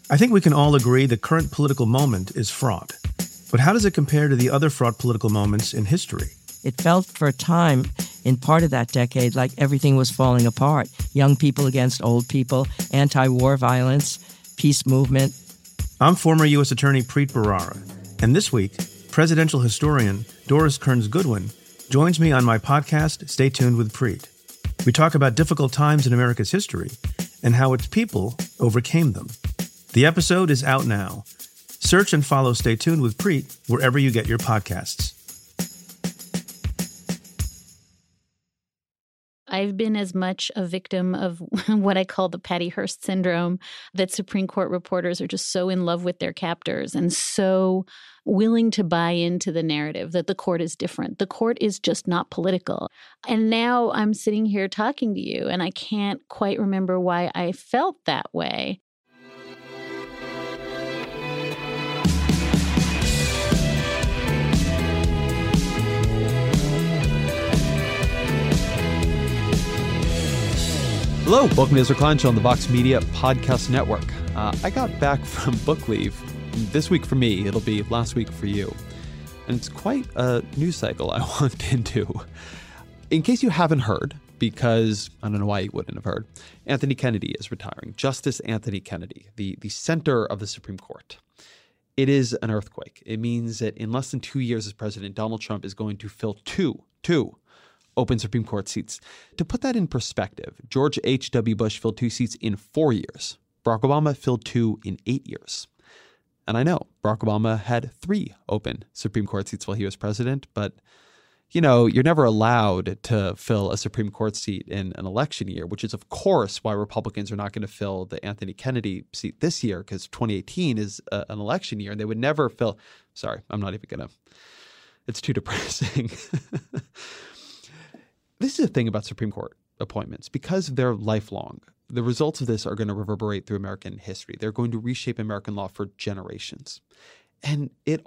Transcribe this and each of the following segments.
I think we can all agree the current political moment is fraught. But how does it compare to the other fraught political moments in history? It felt for a time, in part of that decade, like everything was falling apart. Young people against old people, anti-war violence, peace movement. I'm former U.S. Attorney Preet Bharara, and this week, presidential historian Doris Kearns Goodwin joins me on my podcast, Stay Tuned with Preet. We talk about difficult times in America's history and how its people overcame them. The episode is out now. Search and follow Stay Tuned with Preet wherever you get your podcasts. I've been as much a victim of what I call the Patty Hearst syndrome, that Supreme Court reporters are just so in love with their captors and so willing to buy into the narrative that the court is different. The court is just not political. And now I'm sitting here talking to you, and I can't quite remember why I felt that way. Hello, welcome to Ezra Klein Show on the Vox Media Podcast Network. I got back from book leave. This week for me, it'll be last week for you. And it's quite a news cycle I want into. In case you haven't heard, because I don't know why you wouldn't have heard, Anthony Kennedy is retiring. Justice Anthony Kennedy, the center of the Supreme Court. It is an earthquake. It means that in less than 2 years as president, Donald Trump is going to fill two open Supreme Court seats. To put that in perspective, George H.W. Bush filled 2 seats in 4 years. Barack Obama filled 2 in 8 years. And I know Barack Obama had 3 open Supreme Court seats while he was president, but you know, you're never allowed to fill a Supreme Court seat in an election year, which is, of course, why Republicans are not going to fill the Anthony Kennedy seat this year, because 2018 is an election year, and they would never fill. Sorry, I'm not even going to. It's too depressing. This is the thing about Supreme Court appointments. Because they're lifelong, the results of this are going to reverberate through American history. They're going to reshape American law for generations. And it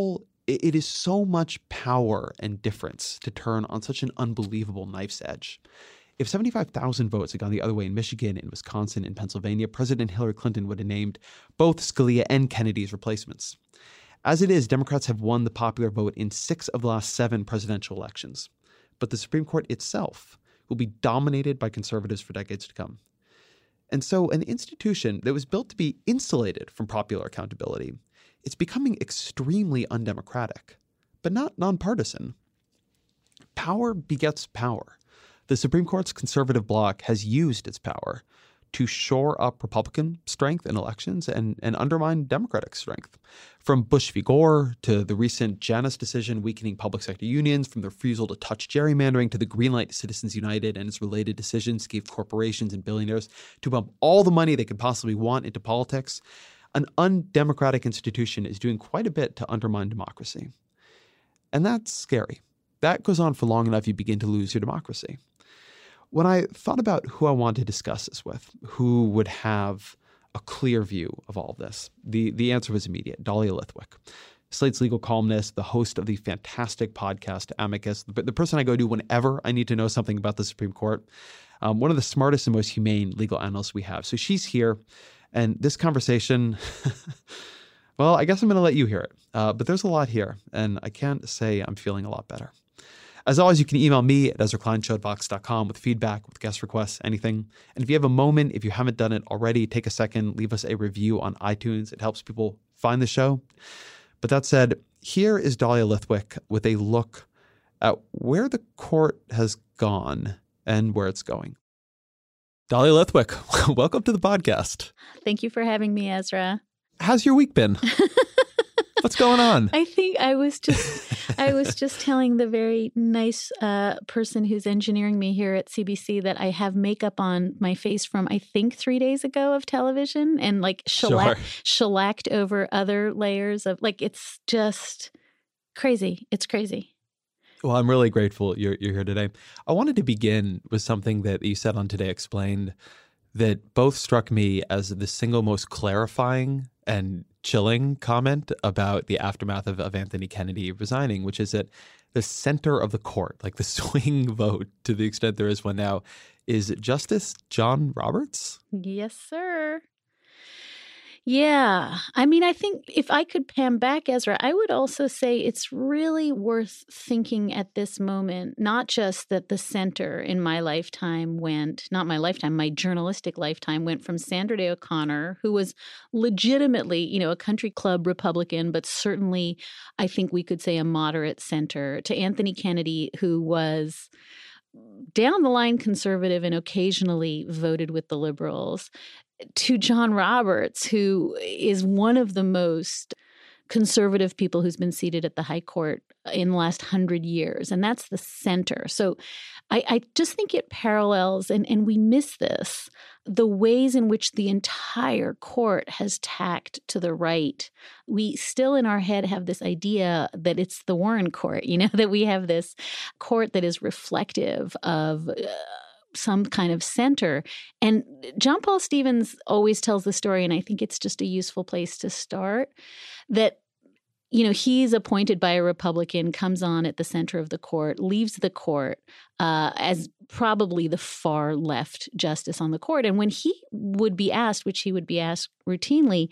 is so much power and difference to turn on such an unbelievable knife's edge. If 75,000 votes had gone the other way in Michigan, in Wisconsin, in Pennsylvania, President Hillary Clinton would have named both Scalia and Kennedy's replacements. As it is, Democrats have won the popular vote in 6 of the last 7 presidential elections. But the Supreme Court itself will be dominated by conservatives for decades to come. And so an institution that was built to be insulated from popular accountability, it's becoming extremely undemocratic, but not nonpartisan. Power begets power. The Supreme Court's conservative bloc has used its power to shore up Republican strength in elections and undermine Democratic strength. From Bush v. Gore to the recent Janus decision weakening public sector unions, from the refusal to touch gerrymandering to the green light to Citizens United and its related decisions gave corporations and billionaires to pump all the money they could possibly want into politics, an undemocratic institution is doing quite a bit to undermine democracy. And that's scary. That goes on for long enough, you begin to lose your democracy. When I thought about who I wanted to discuss this with, who would have a clear view of all of this, the answer was immediate. Dahlia Lithwick, Slate's legal columnist, the host of the fantastic podcast Amicus, the person I go to whenever I need to know something about the Supreme Court, one of the smartest and most humane legal analysts we have. So she's here, and this conversation, well, I guess I'm going to let you hear it. But there's a lot here, and I can't say I'm feeling a lot better. As always, you can email me at EzraKleinShow@Vox.com with feedback, with guest requests, anything. And if you have a moment, if you haven't done it already, take a second, leave us a review on iTunes. It helps people find the show. But that said, here is Dahlia Lithwick with a look at where the court has gone and where it's going. Dahlia Lithwick, welcome to the podcast. Thank you for having me, Ezra. How's your week been? What's going on? I think I was just telling the very nice person who's engineering me here at CBC that I have makeup on my face from, I think, 3 days ago of television, and like shellacked over other layers of, like, it's just crazy. It's crazy. Well, I'm really grateful you're here today. I wanted to begin with something that you said on Today Explained that both struck me as the single most clarifying and chilling comment about the aftermath of Anthony Kennedy resigning, which is that the center of the court, like the swing vote to the extent there is one now, is Justice John Roberts? Yes, sir. Yeah. I mean, I think if I could pan back, Ezra, I would also say it's really worth thinking at this moment, not just that the center in my lifetime went, not my lifetime, my journalistic lifetime went from Sandra Day O'Connor, who was legitimately, a country club Republican, but certainly I think we could say a moderate center, to Anthony Kennedy, who was down the line conservative and occasionally voted with the liberals, to John Roberts, who is one of the most conservative people who's been seated at the high court in the last 100 years. And that's the center. So I just think it parallels, and we miss this, the ways in which the entire court has tacked to the right. We still in our head have this idea that it's the Warren Court, that we have this court that is reflective of some kind of center. And John Paul Stevens always tells the story, and I think it's just a useful place to start, that he's appointed by a Republican, comes on at the center of the court, leaves the court as probably the far left justice on the court. And when he would be asked, which he would be asked routinely,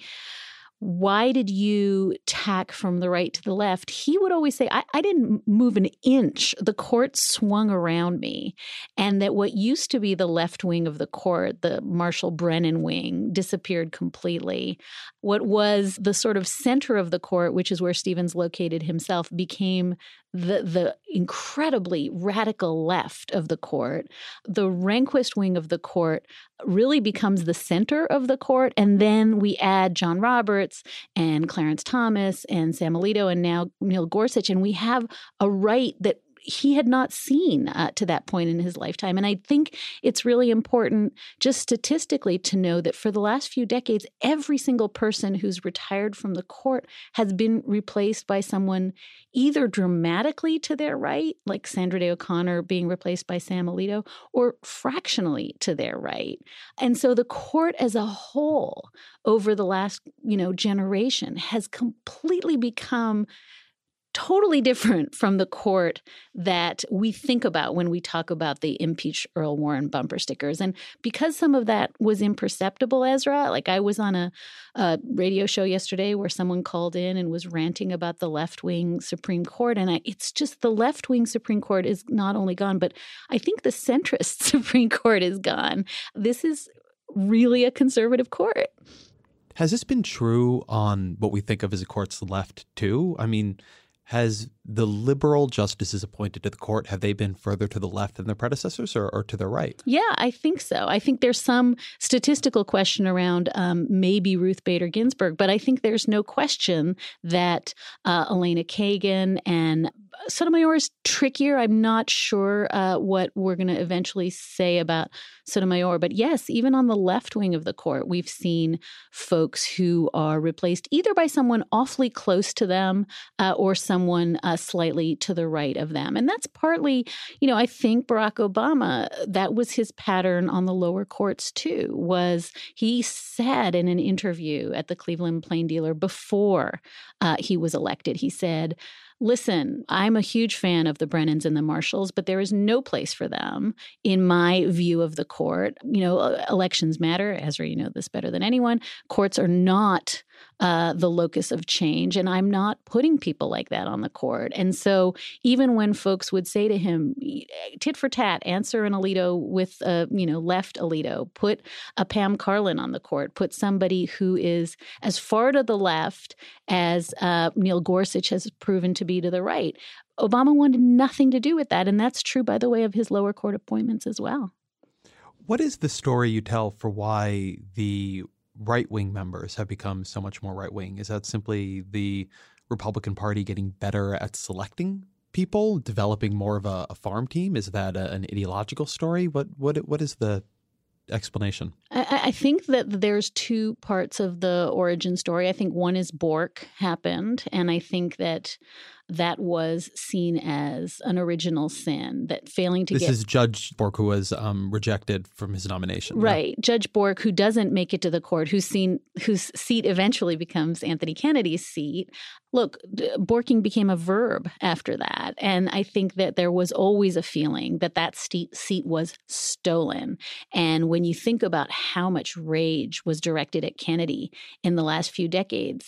why did you tack from the right to the left? He would always say, I didn't move an inch. The court swung around me. And that what used to be the left wing of the court, the Marshall Brennan wing, disappeared completely. What was the sort of center of the court, which is where Stevens located himself, became the incredibly radical left of the court. The Rehnquist wing of the court really becomes the center of the court. And then we add John Roberts and Clarence Thomas and Sam Alito and now Neil Gorsuch. And we have a right that he had not seen to that point in his lifetime. And I think it's really important just statistically to know that for the last few decades, every single person who's retired from the court has been replaced by someone either dramatically to their right, like Sandra Day O'Connor being replaced by Sam Alito, or fractionally to their right. And so the court as a whole over the last, generation has completely become totally different from the court that we think about when we talk about the impeach Earl Warren bumper stickers. And because some of that was imperceptible, Ezra, like I was on a radio show yesterday where someone called in and was ranting about the left-wing Supreme Court. And it's just the left-wing Supreme Court is not only gone, but I think the centrist Supreme Court is gone. This is really a conservative court. Has this been true on what we think of as a court's left, too? I mean, has the liberal justices appointed to the court, have they been further to the left than their predecessors or to the right? Yeah, I think so. I think there's some statistical question around maybe Ruth Bader Ginsburg, but I think there's no question that Elena Kagan and Sotomayor is trickier. I'm not sure what we're going to eventually say about Sotomayor. But yes, even on the left wing of the court, we've seen folks who are replaced either by someone awfully close to them or someone slightly to the right of them. And that's partly, I think Barack Obama, that was his pattern on the lower courts too, was he said in an interview at the Cleveland Plain Dealer before he was elected, he said, listen, I'm a huge fan of the Brennans and the Marshalls, but there is no place for them in my view of the court. Elections matter. Ezra, you know this better than anyone. Courts are not the locus of change, and I'm not putting people like that on the court. And so even when folks would say to him, tit for tat, answer an Alito with left Alito, put a Pam Karlan on the court, put somebody who is as far to the left as Neil Gorsuch has proven to be to the right. Obama wanted nothing to do with that. And that's true, by the way, of his lower court appointments as well. What is the story you tell for why the right-wing members have become so much more right-wing? Is that simply the Republican Party getting better at selecting people, developing more of a farm team? Is that an ideological story? What is the explanation? I think that there's two parts of the origin story. I think one is Bork happened, and I think that that was seen as an original sin, that failing to This is Judge Bork, who was rejected from his nomination. Right. Yeah. Judge Bork, who doesn't make it to the court, whose seat eventually becomes Anthony Kennedy's seat. Look, borking became a verb after that. And I think that there was always a feeling that that seat was stolen. And when you think about how much rage was directed at Kennedy in the last few decades,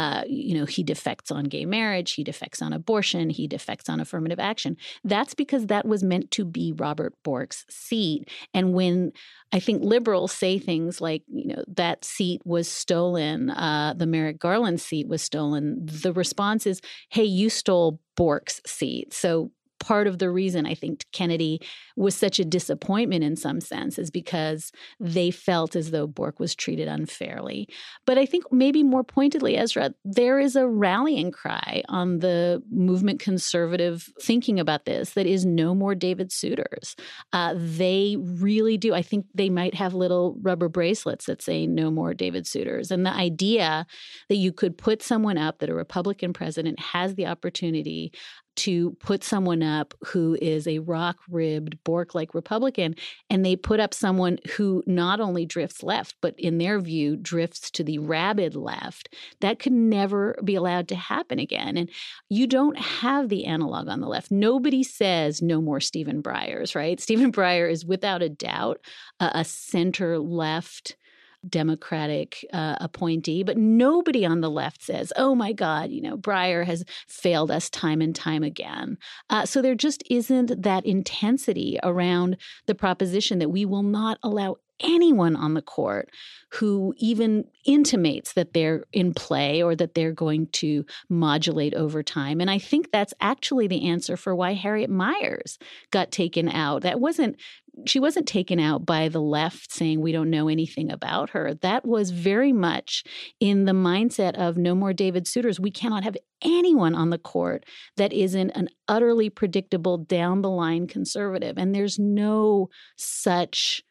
he defects on gay marriage, he defects on abortion, he defects on affirmative action. That's because that was meant to be Robert Bork's seat. And when I think liberals say things like, that seat was stolen, the Merrick Garland seat was stolen, the response is, hey, you stole Bork's seat. So part of the reason I think Kennedy was such a disappointment in some sense is because they felt as though Bork was treated unfairly. But I think maybe more pointedly, Ezra, there is a rallying cry on the movement conservative thinking about this that is no more David Souters. They really do. I think they might have little rubber bracelets that say no more David Souters. And the idea that you could put someone up, that a Republican president has the opportunity to put someone up who is a rock-ribbed, Bork-like Republican, and they put up someone who not only drifts left, but in their view, drifts to the rabid left, that could never be allowed to happen again. And you don't have the analog on the left. Nobody says no more Stephen Breyers, right? Stephen Breyer is without a doubt a center-left Democratic appointee, but nobody on the left says, oh my God, Breyer has failed us time and time again. So there just isn't that intensity around the proposition that we will not allow anyone on the court who even intimates that they're in play or that they're going to modulate over time. And I think that's actually the answer for why Harriet Miers got taken out. She wasn't taken out by the left saying we don't know anything about her. That was very much in the mindset of no more David Souters. We cannot have anyone on the court that isn't an utterly predictable down-the-line conservative. And there's no such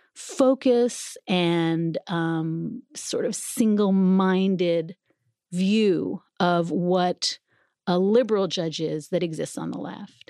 focus and sort of single-minded view of what a liberal judge is that exists on the left.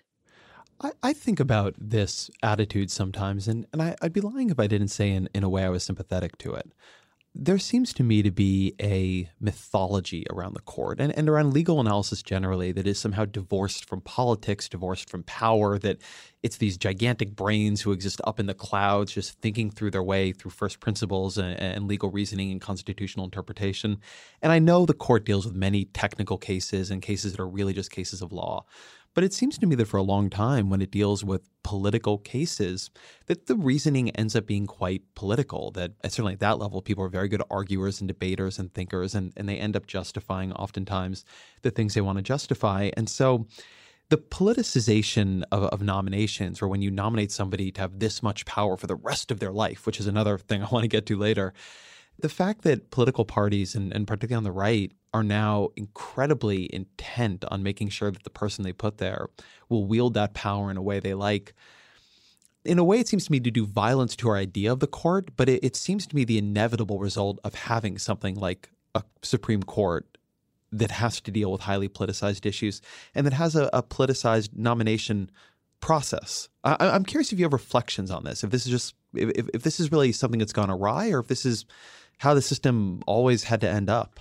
I think about this attitude sometimes, and I'd be lying if I didn't say in a way I was sympathetic to it. There seems to me to be a mythology around the court and around legal analysis generally that is somehow divorced from politics, divorced from power, that it's these gigantic brains who exist up in the clouds just thinking through their way through first principles and legal reasoning and constitutional interpretation. And I know the court deals with many technical cases and cases that are really just cases of law. But it seems to me that for a long time, when it deals with political cases, that the reasoning ends up being quite political, that certainly at that level, people are very good arguers and debaters and thinkers, and they end up justifying oftentimes the things they want to justify. And so the politicization of nominations, or when you nominate somebody to have this much power for the rest of their life, which is another thing I want to get to later, the fact that political parties, and particularly on the right, are now incredibly intent on making sure that the person they put there will wield that power in a way they like. In a way, it seems to me to do violence to our idea of the court, but it seems to me the inevitable result of having something like a Supreme Court that has to deal with highly politicized issues and that has a politicized nomination process. I'm curious if you have reflections on this, if this is just if this is really something that's gone awry, or if this is how the system always had to end up.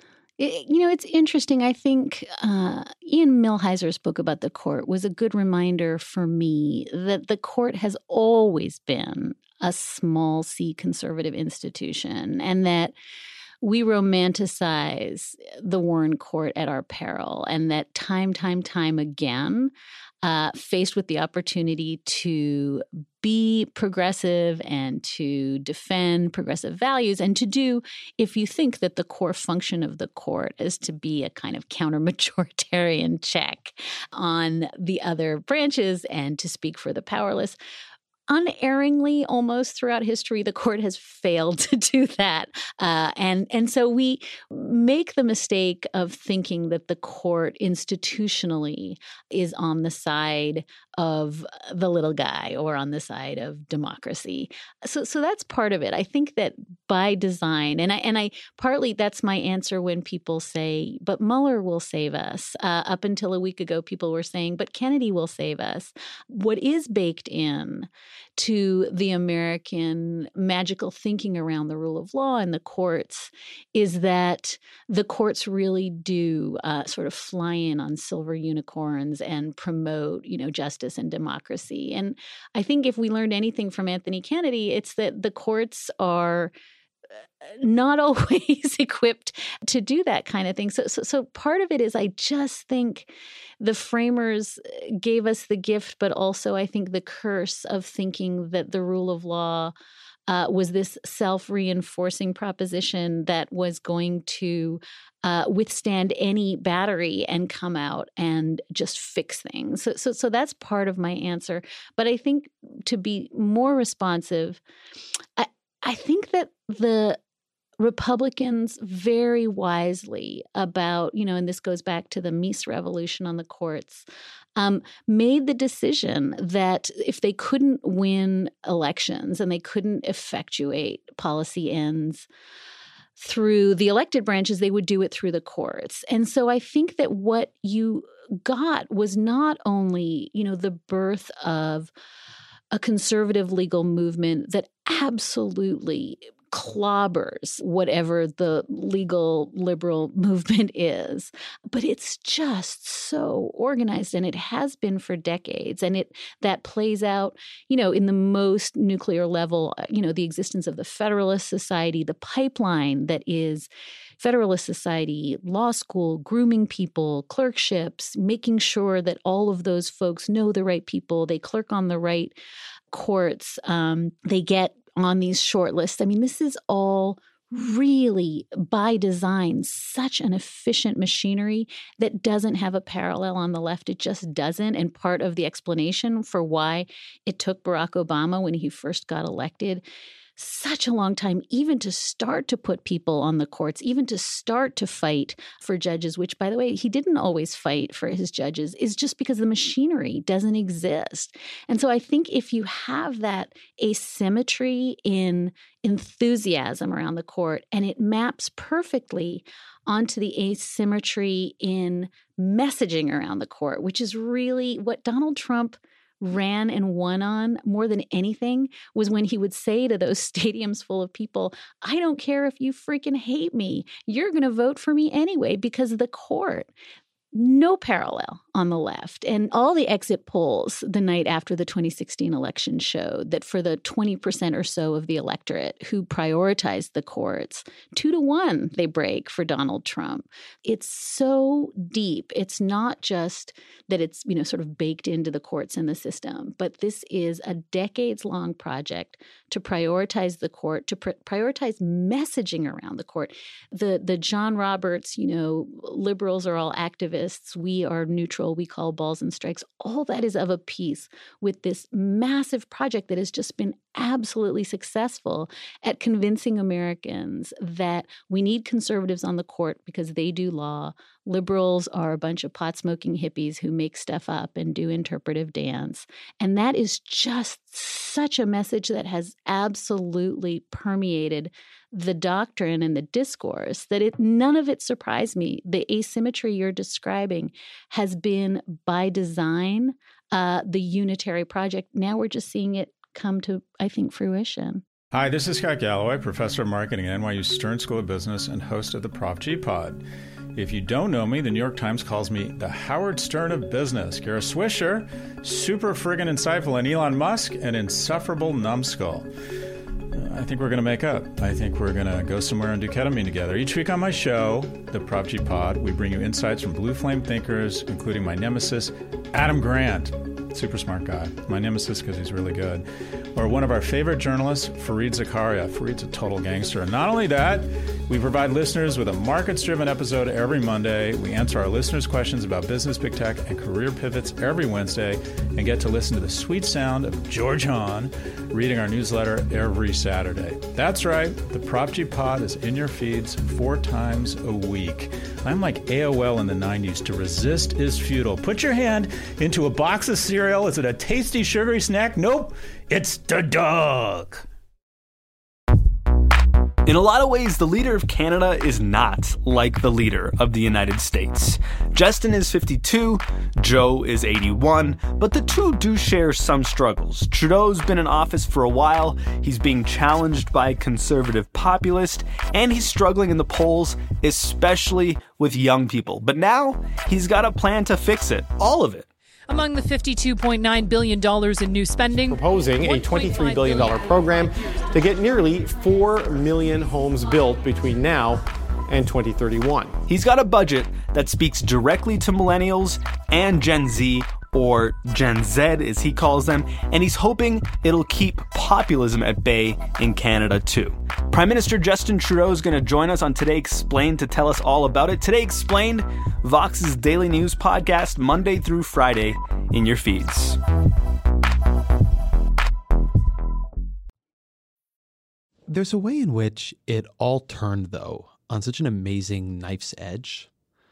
It's interesting. I think Ian Millhiser's book about the court was a good reminder for me that the court has always been a small c conservative institution, and that we romanticize the Warren Court at our peril, and that time again, faced with the opportunity to be progressive and to defend progressive values and to do, if you think that the core function of the court is to be a kind of counter-majoritarian check on the other branches and to speak for the powerless, unerringly, almost throughout history, the court has failed to do that. And so we make the mistake of thinking that the court institutionally is on the side of the little guy or on the side of democracy. So that's part of it. I think that by design, and I partly that's my answer when people say, but Mueller will save us. Up until a week ago, people were saying, but Kennedy will save us. What is baked in to the American magical thinking around the rule of law and the courts is that the courts really do sort of fly in on silver unicorns and promote, justice and democracy. And I think if we learned anything from Anthony Kennedy, it's that the courts are not always equipped to do that kind of thing. So part of it is I just think the framers gave us the gift, but also I think the curse of thinking that the rule of law was this self-reinforcing proposition that was going to withstand any battery and come out and just fix things. So that's part of my answer. But I think to be more responsive, I think that the Republicans very wisely about, and this goes back to the Mies revolution on the courts, made the decision that if they couldn't win elections and they couldn't effectuate policy ends through the elected branches, they would do it through the courts. And so I think that what you got was not only, the birth of a conservative legal movement that absolutely clobbers whatever the legal liberal movement is, but it's just so organized, and it has been for decades, and that plays out, in the most nuclear level, the existence of the Federalist Society, the pipeline that is Federalist Society, law school, grooming people, clerkships, making sure that all of those folks know the right people, they clerk on the right courts, they get on these short lists. I mean, this is all really by design such an efficient machinery that doesn't have a parallel on the left. It just doesn't. And part of the explanation for why it took Barack Obama when he first got elected such a long time, even to start to put people on the courts, even to start to fight for judges, which, by the way, he didn't always fight for his judges, is just because the machinery doesn't exist. And so I think if you have that asymmetry in enthusiasm around the court, and it maps perfectly onto the asymmetry in messaging around the court, which is really what Donald Trump ran and won on more than anything, was when he would say to those stadiums full of people, I don't care if you freaking hate me, you're going to vote for me anyway, because of the court. No parallel on the left. And all the exit polls the night after the 2016 election showed that for the 20% or so of the electorate who prioritized the courts, 2-1 they break for Donald Trump. It's so deep. It's not just that it's, sort of baked into the courts and the system, but this is a decades-long project to prioritize the court, to prioritize messaging around the court. The John Roberts, liberals are all activists, we are neutral, we call balls and strikes. All that is of a piece with this massive project that has just been absolutely successful at convincing Americans that we need conservatives on the court because they do law. Liberals are a bunch of pot-smoking hippies who make stuff up and do interpretive dance. And that is just such a message that has absolutely permeated the doctrine and the discourse that none of it surprised me. The asymmetry you're describing has been by design the unitary project. Now we're just seeing it come to, I think, fruition. Hi, this is Scott Galloway, professor of marketing at NYU Stern School of Business and host of the Prof G Pod. If you don't know me, the New York Times calls me the Howard Stern of business. Kara Swisher, super friggin' insightful, and Elon Musk, an insufferable numbskull. I think we're going to make up. I think we're going to go somewhere and do ketamine together. Each week on my show, the Prop G Pod, we bring you insights from blue flame thinkers, including my nemesis, Adam Grant. Super smart guy. My nemesis because he's really good. Or one of our favorite journalists, Fareed Zakaria. Fareed's a total gangster. And not only that, We provide listeners with a markets-driven episode every Monday. We answer our listeners' questions about business, big tech, and career pivots every Wednesday, and get to listen to the sweet sound of George Hahn reading our newsletter every Saturday. That's right, the Prop G Pod is in your feeds 4 times a week. I'm like AOL in the 90s. To resist is futile. Put your hand into a box of cereal. Is it a tasty, sugary snack? Nope, it's the dog. In a lot of ways, the leader of Canada is not like the leader of the United States. Justin is 52, Joe is 81, but the two do share some struggles. Trudeau's been in office for a while, he's being challenged by a conservative populist, and he's struggling in the polls, especially with young people. But now, he's got a plan to fix it, all of it. Among the $52.9 billion in new spending, proposing a $23 billion program to get nearly 4 million homes built between now and 2031. He's got a budget that speaks directly to millennials and Gen Z, or Gen Z as he calls them, and he's hoping it'll keep populism at bay in Canada too. Prime Minister Justin Trudeau is going to join us on Today Explained to tell us all about it. Today Explained, Vox's daily news podcast, Monday through Friday in your feeds. There's a way in which it all turned, though, on such an amazing knife's edge.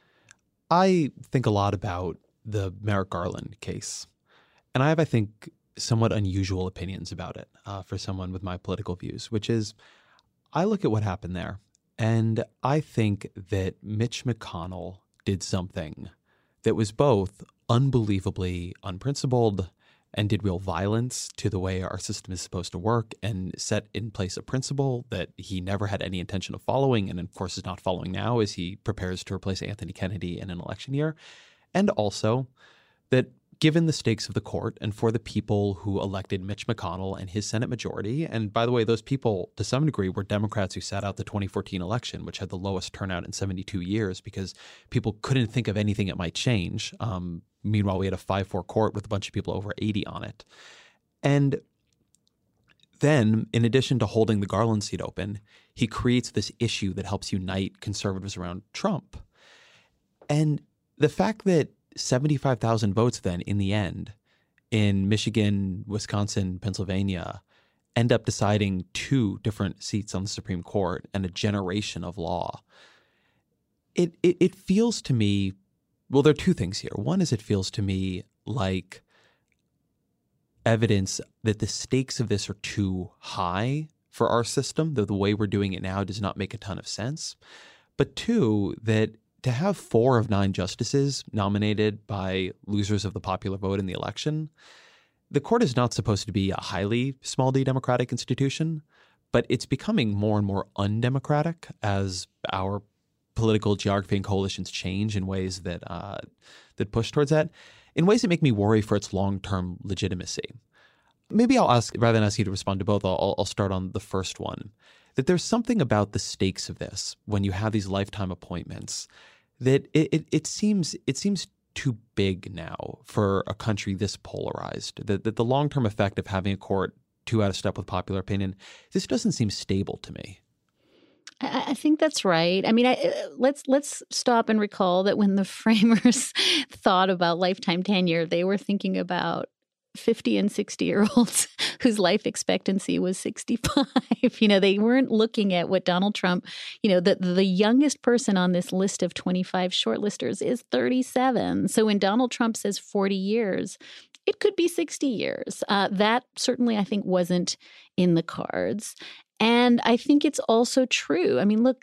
I think a lot about the Merrick Garland case, and I have, I think, somewhat unusual opinions about it for someone with my political views, which is I look at what happened there, and I think that Mitch McConnell did something that was both unbelievably unprincipled and did real violence to the way our system is supposed to work and set in place a principle that he never had any intention of following and, of course, is not following now as he prepares to replace Anthony Kennedy in an election year. And also that given the stakes of the court and for the people who elected Mitch McConnell and his Senate majority, and by the way, those people to some degree were Democrats who sat out the 2014 election, which had the lowest turnout in 72 years because people couldn't think of anything it might change. Meanwhile, we had a 5-4 court with a bunch of people over 80 on it. And then, in addition to holding the Garland seat open, he creates this issue that helps unite conservatives around Trump. And the fact that 75,000 votes then, in the end, in Michigan, Wisconsin, Pennsylvania, end up deciding 2 different seats on the Supreme Court and a generation of law, it feels to me, well, there are 2 things here. One is it feels to me like evidence that the stakes of this are too high for our system, that the way we're doing it now does not make a ton of sense. But 2, that to have 4 of 9 justices nominated by losers of the popular vote in the election, the court is not supposed to be a highly small d democratic institution, but it's becoming more and more undemocratic as our political geography and coalitions change in ways that that push towards that, in ways that make me worry for its long-term legitimacy. Maybe I'll ask, rather than ask you to respond to both, I'll start on the first one, that there's something about the stakes of this when you have these lifetime appointments that it seems too big now for a country this polarized, that the long-term effect of having a court too out of step with popular opinion, this doesn't seem stable to me. I think that's right. I mean, let's stop and recall that when the framers thought about lifetime tenure, they were thinking about 50 and 60-year-olds whose life expectancy was 65. They weren't looking at what Donald Trump, the youngest person on this list of 25 shortlisters is 37. So when Donald Trump says 40 years, it could be 60 years. That certainly, I think, wasn't in the cards. And I think it's also true. I mean, look,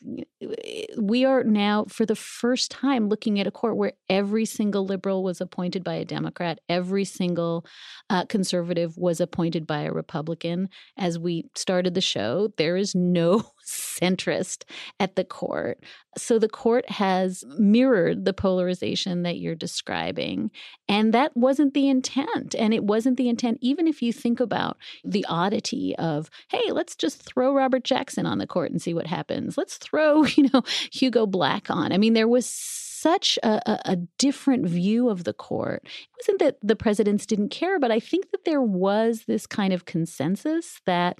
we are now for the first time looking at a court where every single liberal was appointed by a Democrat. Every single conservative was appointed by a Republican. As we started the show, there is no centrist at the court. So the court has mirrored the polarization that you're describing. And that wasn't the intent. And it wasn't the intent, even if you think about the oddity of, hey, let's just throw Robert Jackson on the court and see what happens. Let's throw, Hugo Black on. I mean, there was such a different view of the court. It wasn't that the presidents didn't care, but I think that there was this kind of consensus that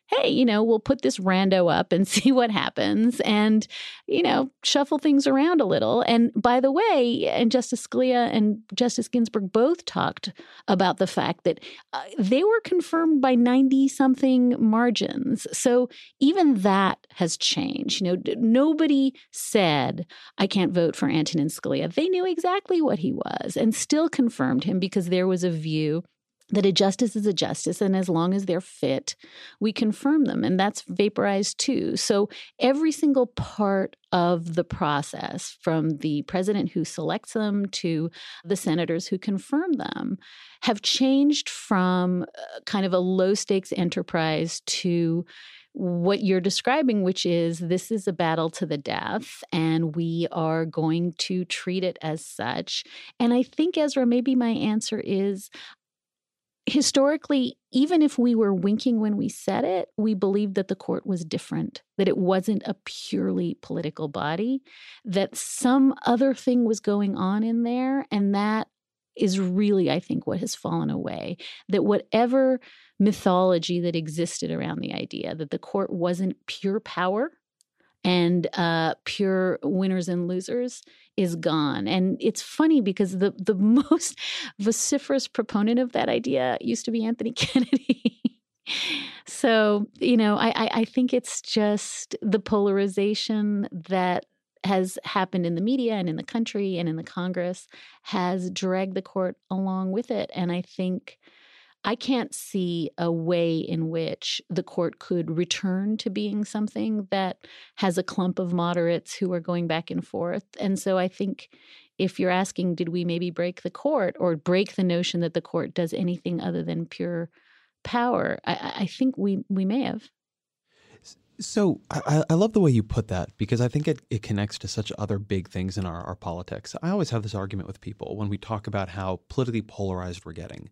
hey, we'll put this rando up and see what happens and, shuffle things around a little. And by the way, and Justice Scalia and Justice Ginsburg both talked about the fact that they were confirmed by 90-something margins. So even that has changed. Nobody said, I can't vote for Antonin Scalia. They knew exactly what he was and still confirmed him because there was a view that a justice is a justice, and as long as they're fit, we confirm them, and that's vaporized too. So every single part of the process, from the president who selects them to the senators who confirm them, have changed from kind of a low-stakes enterprise to what you're describing, which is this is a battle to the death, and we are going to treat it as such. And I think, Ezra, maybe my answer is, historically, even if we were winking when we said it, we believed that the court was different, that it wasn't a purely political body, that some other thing was going on in there. And that is really, I think, what has fallen away, that whatever mythology that existed around the idea that the court wasn't pure power and pure winners and losers is gone. And it's funny because the most vociferous proponent of that idea used to be Anthony Kennedy. So, I think it's just the polarization that has happened in the media and in the country and in the Congress has dragged the court along with it. And I think I can't see a way in which the court could return to being something that has a clump of moderates who are going back and forth. And so I think if you're asking, did we maybe break the court or break the notion that the court does anything other than pure power, I think we may have. So I love the way you put that, because I think it connects to such other big things in our politics. I always have this argument with people when we talk about how politically polarized we're getting.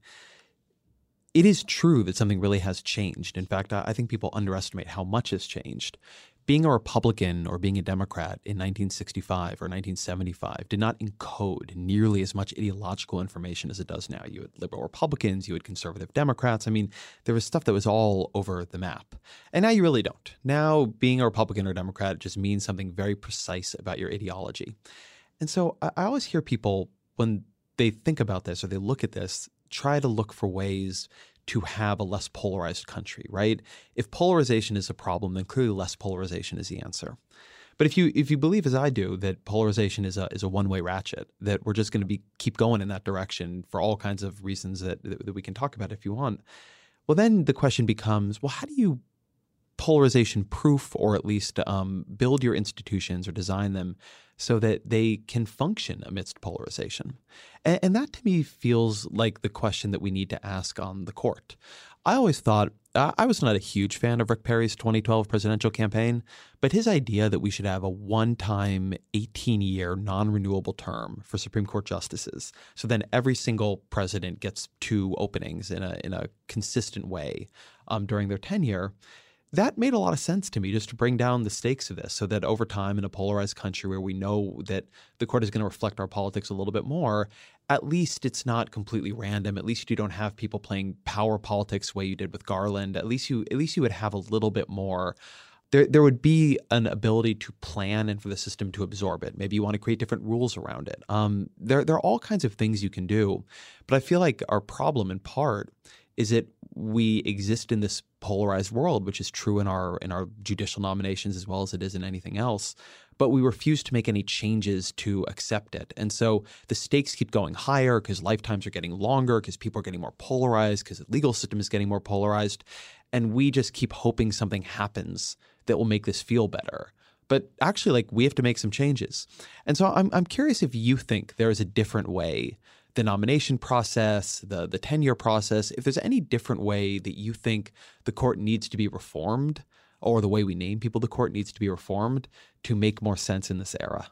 It is true that something really has changed. In fact, I think people underestimate how much has changed. Being a Republican or being a Democrat in 1965 or 1975 did not encode nearly as much ideological information as it does now. You had liberal Republicans, you had conservative Democrats. I mean, there was stuff that was all over the map. And now you really don't. Now, being a Republican or Democrat just means something very precise about your ideology. And so I always hear people, when they think about this or they look at this, try to look for ways to have a less polarized country, right? If polarization is a problem, then clearly less polarization is the answer. But if you believe, as I do, that polarization is a one-way ratchet, that we're just going to keep going in that direction for all kinds of reasons that we can talk about if you want, well, then the question becomes, well, how do you polarization proof, or at least build your institutions or design them so that they can function amidst polarization? And that to me feels like the question that we need to ask on the court. I always thought, I was not a huge fan of Rick Perry's 2012 presidential campaign, but his idea that we should have a one-time 18-year non-renewable term for Supreme Court justices, so then every single president gets 2 openings in a consistent way during their tenure, that made a lot of sense to me, just to bring down the stakes of this so that over time, in a polarized country where we know that the court is going to reflect our politics a little bit more, at least it's not completely random. At least you don't have people playing power politics the way you did with Garland. At least you would have a little bit more. There would be an ability to plan and for the system to absorb it. Maybe you want to create different rules around it. There are all kinds of things you can do. But I feel like our problem in part is that we exist in this polarized world, which is true in our judicial nominations as well as it is in anything else. But we refuse to make any changes to accept it. And so the stakes keep going higher because lifetimes are getting longer, because people are getting more polarized, because the legal system is getting more polarized. And we just keep hoping something happens that will make this feel better. But actually, we have to make some changes. And so I'm curious if you think there is a different way, the nomination process, the tenure process, if there's any different way that you think the court needs to be reformed, or the way we name people the court needs to be reformed to make more sense in this era?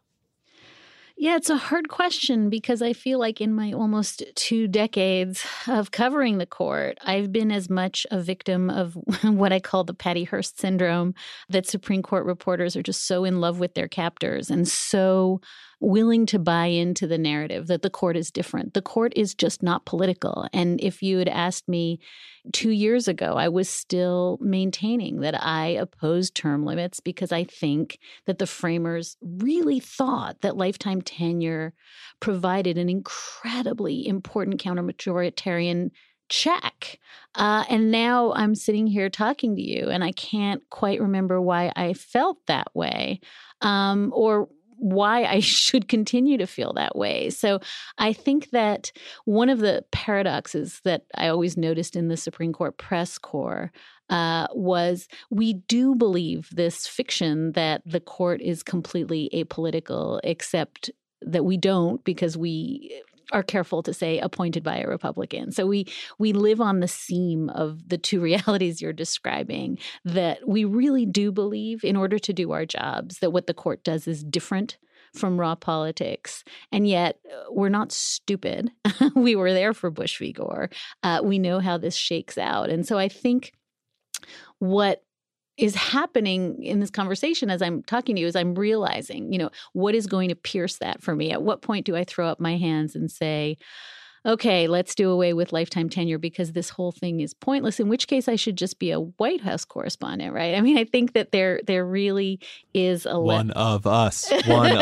Yeah, it's a hard question because I feel like in my almost 2 decades of covering the court, I've been as much a victim of what I call the Patty Hearst syndrome, that Supreme Court reporters are just so in love with their captors and so willing to buy into the narrative that the court is different. The court is just not political. And if you had asked me 2 years ago, I was still maintaining that I opposed term limits because I think that the framers really thought that lifetime tenure provided an incredibly important counter-majoritarian check. And now I'm sitting here talking to you, and I can't quite remember why I felt that way, or why I should continue to feel that way. So I think that one of the paradoxes that I always noticed in the Supreme Court press corps was we do believe this fiction that the court is completely apolitical, except that we don't, because we are careful to say appointed by a Republican. So we live on the seam of the two realities you're describing, that we really do believe in order to do our jobs that what the court does is different from raw politics. And yet we're not stupid. We were there for Bush v. Gore. We know how this shakes out. And so I think what is happening in this conversation as I'm talking to you is I'm realizing, what is going to pierce that for me? At what point do I throw up my hands and say, okay, let's do away with lifetime tenure because this whole thing is pointless, in which case I should just be a White House correspondent, right? I mean, I think that there really is a One of us.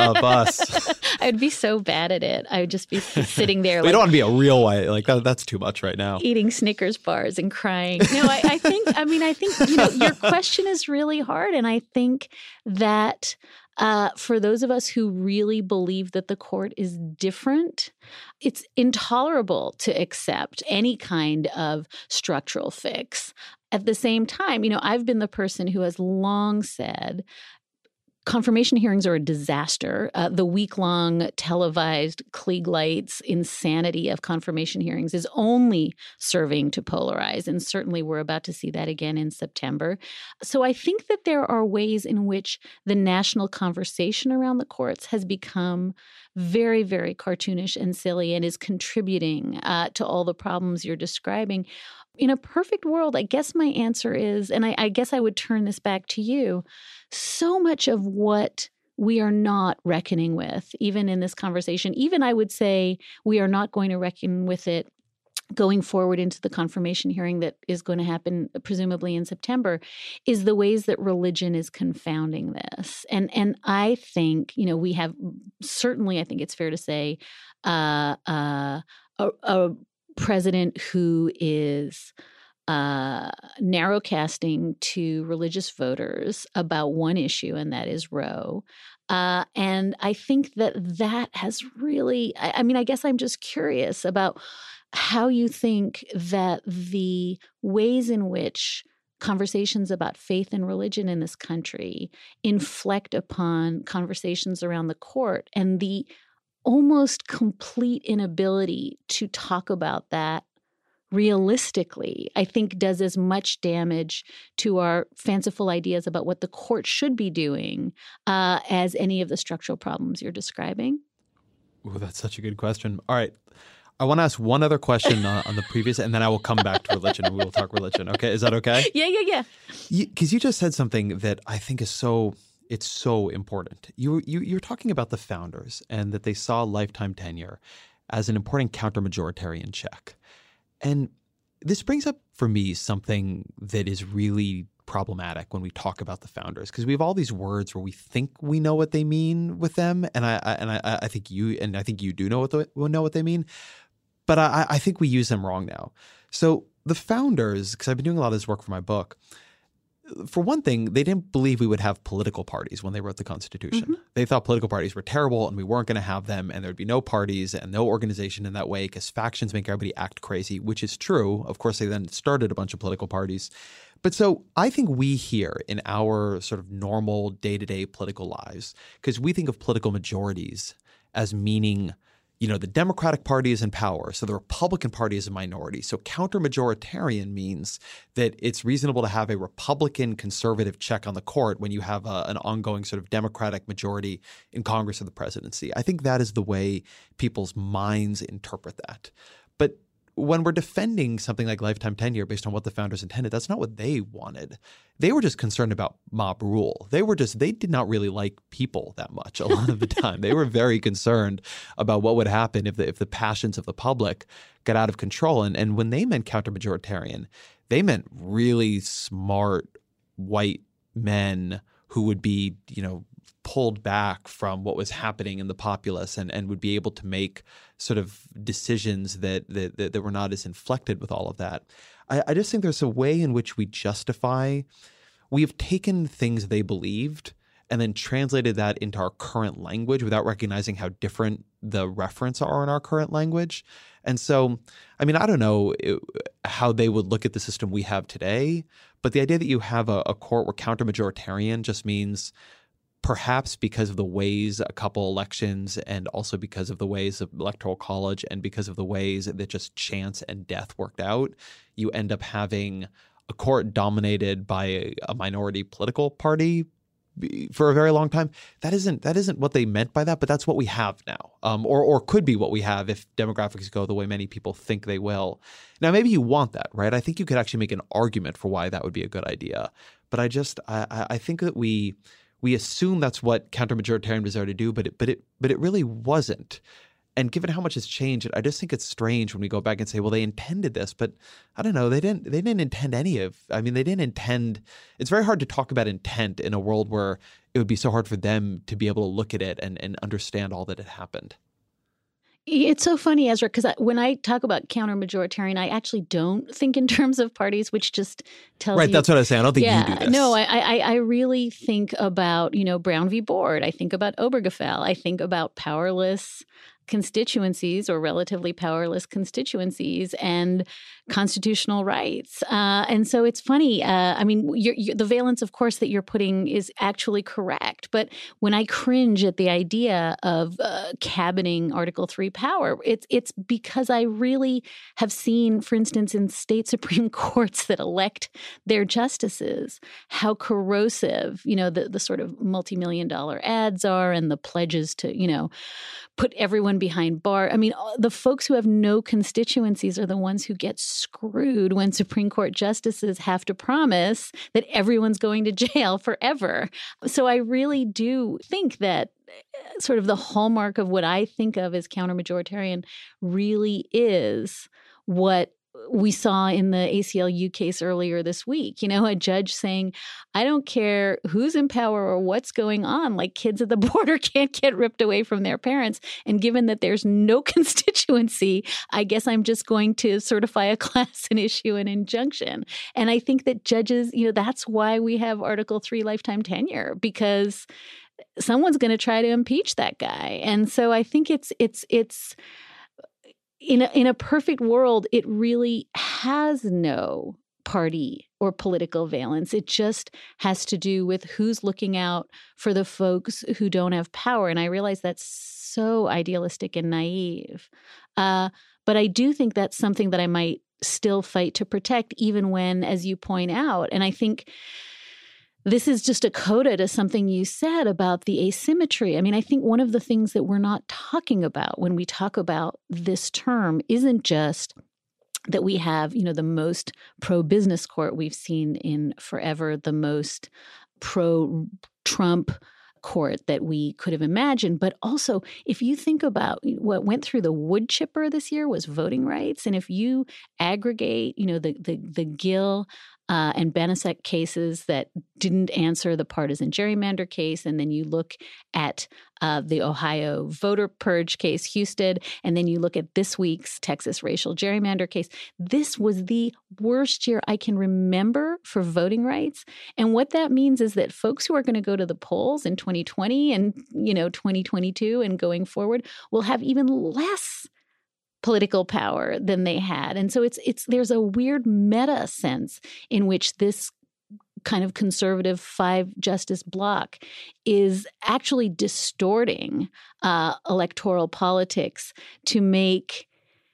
I'd be so bad at it. I would just be sitting there. We don't want to be a real white. Like that's too much right now. Eating Snickers bars and crying. No, I think your question is really hard. And I think that for those of us who really believe that the court is different, it's intolerable to accept any kind of structural fix. At the same time, I've been the person who has long said confirmation hearings are a disaster. The week-long televised Klieg lights insanity of confirmation hearings is only serving to polarize. And certainly we're about to see that again in September. So I think that there are ways in which the national conversation around the courts has become very, very cartoonish and silly and is contributing to all the problems you're describing. In a perfect world, I guess my answer is, and I guess I would turn this back to you, so much of what we are not reckoning with, even in this conversation, even I would say we are not going to reckon with it going forward into the confirmation hearing that is going to happen presumably in September, is the ways that religion is confounding this. And I think, we have certainly, I think it's fair to say, a president who is narrowcasting to religious voters about one issue, and that is Roe. And I think that has really, I guess I'm just curious about how you think that the ways in which conversations about faith and religion in this country inflect upon conversations around the court, and the almost complete inability to talk about that realistically, I think does as much damage to our fanciful ideas about what the court should be doing as any of the structural problems you're describing. Oh, that's such a good question. All right. I want to ask one other question on the previous, and then I will come back to religion and we will talk religion. Okay. Is that okay? Yeah. Because you just said something that I think is so important. You're talking about the founders and that they saw lifetime tenure as an important counter-majoritarian check. And this brings up for me something that is really problematic when we talk about the founders, because we have all these words where we think we know what they mean with them, and I think you do know what they mean, but I think we use them wrong now. So the founders, because I've been doing a lot of this work for my book, for one thing, they didn't believe we would have political parties when they wrote the Constitution. Mm-hmm. They thought political parties were terrible and we weren't going to have them, and there would be no parties and no organization in that way because factions make everybody act crazy, which is true. Of course, they then started a bunch of political parties. But so I think we here in our sort of normal day-to-day political lives, because we think of political majorities as meaning the Democratic Party is in power, so the Republican Party is a minority. So counter-majoritarian means that it's reasonable to have a Republican conservative check on the court when you have an ongoing sort of Democratic majority in Congress or the presidency. I think that is the way people's minds interpret that. But when we're defending something like lifetime tenure based on what the founders intended, that's not what they wanted. They were just concerned about mob rule. They did not really like people that much a lot of the time. They were very concerned about what would happen if the passions of the public got out of control. And when they meant counter-majoritarian, they meant really smart white men who would be, pulled back from what was happening in the populace and would be able to make sort of decisions that were not as inflected with all of that. I just think there's a way in which we have taken things they believed and then translated that into our current language without recognizing how different the referents are in our current language. And so, I don't know how they would look at the system we have today, but the idea that you have a court where counter-majoritarian just means perhaps because of the ways a couple elections and also because of the ways of Electoral College and because of the ways that just chance and death worked out, you end up having a court dominated by a minority political party for a very long time. That isn't what they meant by that, but that's what we have now, or could be what we have if demographics go the way many people think they will. Now, maybe you want that, right? I think you could actually make an argument for why that would be a good idea, but I think that we assume that's what counter-majoritarian was there to do, but it really wasn't. And given how much has changed, I just think it's strange when we go back and say, well, they intended this, but I don't know, they didn't intend they didn't intend. It's very hard to talk about intent in a world where it would be so hard for them to be able to look at it and understand all that had happened. It's so funny, Ezra, because when I talk about counter-majoritarian, I actually don't think in terms of parties, which just tells you. Right, that's what I was saying. I don't think you do this. No, I really think about, Brown v. Board. I think about Obergefell. I think about powerless constituencies or relatively powerless constituencies and constitutional rights. And so it's funny. The valence, of course, that you're putting is actually correct. But when I cringe at the idea of cabining Article 3 power, it's because I really have seen, for instance, in state Supreme Courts that elect their justices, how corrosive, the sort of multi-million-dollar ads are and the pledges to, put everyone behind bar. The folks who have no constituencies are the ones who get screwed when Supreme Court justices have to promise that everyone's going to jail forever. So I really do think that sort of the hallmark of what I think of as counter-majoritarian really is what we saw in the ACLU case earlier this week, a judge saying, I don't care who's in power or what's going on, like kids at the border can't get ripped away from their parents. And given that there's no constituency, I guess I'm just going to certify a class and issue an injunction. And I think that judges, that's why we have Article 3 lifetime tenure, because someone's going to try to impeach that guy. And so I think it's in a perfect world, it really has no party or political valence. It just has to do with who's looking out for the folks who don't have power. And I realize that's so idealistic and naive. But I do think that's something that I might still fight to protect, even when, as you point out, and I think this is just a coda to something you said about the asymmetry. I think one of the things that we're not talking about when we talk about this term isn't just that we have, the most pro-business court we've seen in forever, the most pro-Trump court that we could have imagined. But also, if you think about what went through the wood chipper this year was voting rights. And if you aggregate, the Gill and Benesek cases that didn't answer the partisan gerrymander case, and then you look at the Ohio voter purge case, Husted, and then you look at this week's Texas racial gerrymander case, this was the worst year I can remember for voting rights. And what that means is that folks who are going to go to the polls in 2020 and 2022 and going forward will have even less political power than they had. And so there's a weird meta sense in which this kind of conservative 5-justice bloc is actually distorting electoral politics to make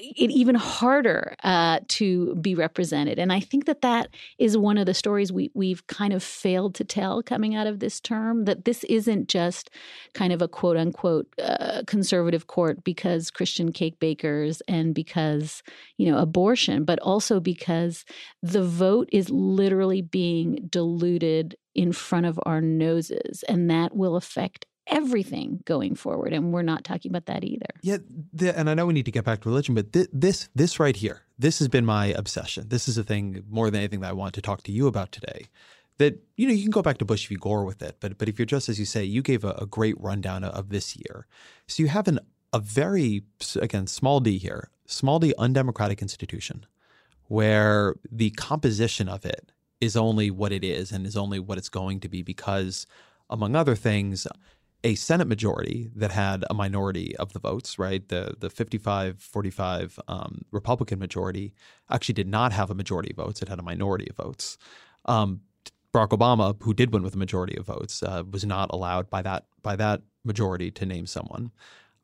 it even harder to be represented. And I think that is one of the stories we've kind of failed to tell coming out of this term, that this isn't just kind of a quote unquote conservative court because Christian cake bakers and because, abortion, but also because the vote is literally being diluted in front of our noses, and that will affect everything going forward. And we're not talking about that either. Yeah. And I know we need to get back to religion, but this right here, this has been my obsession. This is the thing more than anything that I want to talk to you about today. That, you can go back to Bush v. Gore with it, but if you're just, as you say, you gave a great rundown of this year. So you have a very, again, small d here, small d undemocratic institution where the composition of it is only what it is and is only what it's going to be because, among other things, a Senate majority that had a minority of the votes, right? The 55-45 Republican majority actually did not have a majority of votes. It had a minority of votes. Barack Obama, who did win with a majority of votes, was not allowed by that majority to name someone.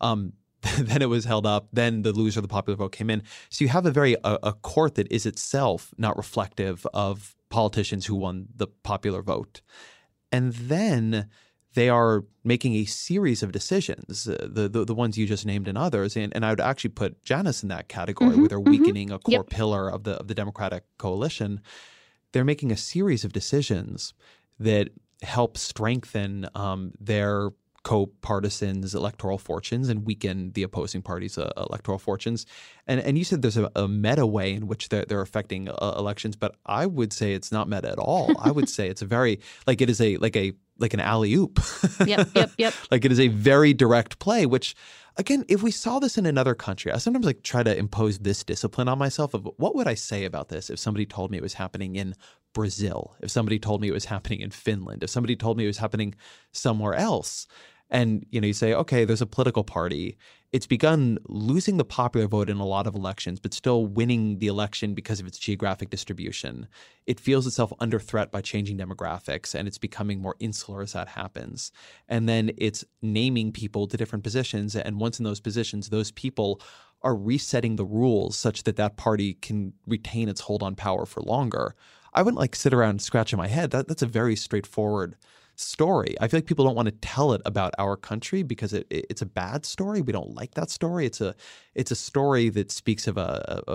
Then it was held up. Then the loser of the popular vote came in. So you have a court that is itself not reflective of politicians who won the popular vote. And then they are making a series of decisions, the ones you just named and others. And I would actually put Janus in that category where they're weakening a core pillar of the Democratic coalition. They're making a series of decisions that help strengthen their co-partisans' electoral fortunes and weaken the opposing party's electoral fortunes. And you said there's a meta way in which they're affecting elections, but I would say it's not meta at all. I would say it's a very like it is like an alley-oop. Yep. Like it is a very direct play, which, again, if we saw this in another country, I sometimes try to impose this discipline on myself of what would I say about this if somebody told me it was happening in Brazil, if somebody told me it was happening in Finland, if somebody told me it was happening somewhere else. And, you say, okay, there's a political party. It's begun losing the popular vote in a lot of elections, but still winning the election because of its geographic distribution. It feels itself under threat by changing demographics, and it's becoming more insular as that happens. And then it's naming people to different positions. And once in those positions, those people are resetting the rules such that that party can retain its hold on power for longer. I wouldn't sit around scratching my head. That's a very straightforward story. I feel like people don't want to tell it about our country because it's a bad story. We don't like that story. It's a story that speaks of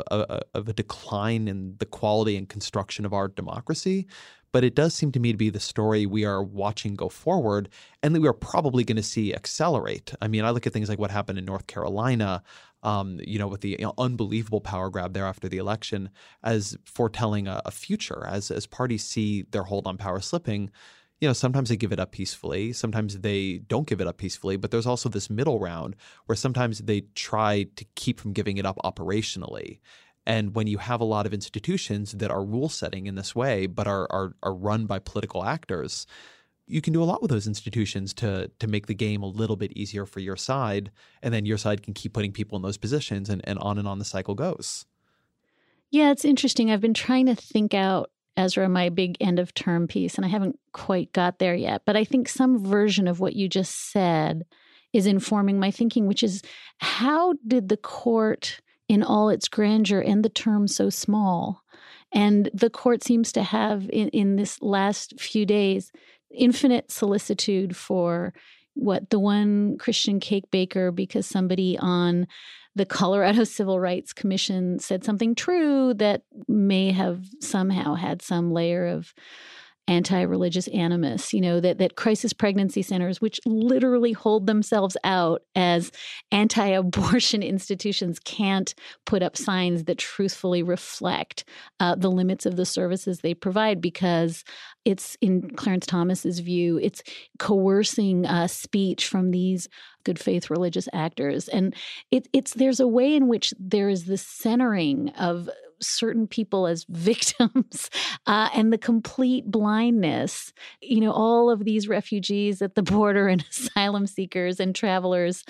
a decline in the quality and construction of our democracy. But it does seem to me to be the story we are watching go forward and that we are probably going to see accelerate. I mean, I look at things like what happened in North Carolina, with the unbelievable power grab there after the election as foretelling a future as parties see their hold on power slipping. Sometimes they give it up peacefully. Sometimes they don't give it up peacefully. But there's also this middle round where sometimes they try to keep from giving it up operationally. And when you have a lot of institutions that are rule setting in this way, but are run by political actors, you can do a lot with those institutions to make the game a little bit easier for your side. And then your side can keep putting people in those positions and on the cycle goes. Yeah, it's interesting. I've been trying to think out, Ezra, my big end of term piece, and I haven't quite got there yet. But I think some version of what you just said is informing my thinking, which is how did the court in all its grandeur end the term so small? And the court seems to have in this last few days infinite solicitude for the one Christian cake baker because somebody on the Colorado Civil Rights Commission said something true that may have somehow had some layer of anti-religious animus, that crisis pregnancy centers, which literally hold themselves out as anti-abortion institutions, can't put up signs that truthfully reflect the limits of the services they provide because it's, in Clarence Thomas's view, it's coercing speech from these good faith religious actors. And there's a way in which there is this centering of certain people as victims and the complete blindness, all of these refugees at the border and asylum seekers and travelers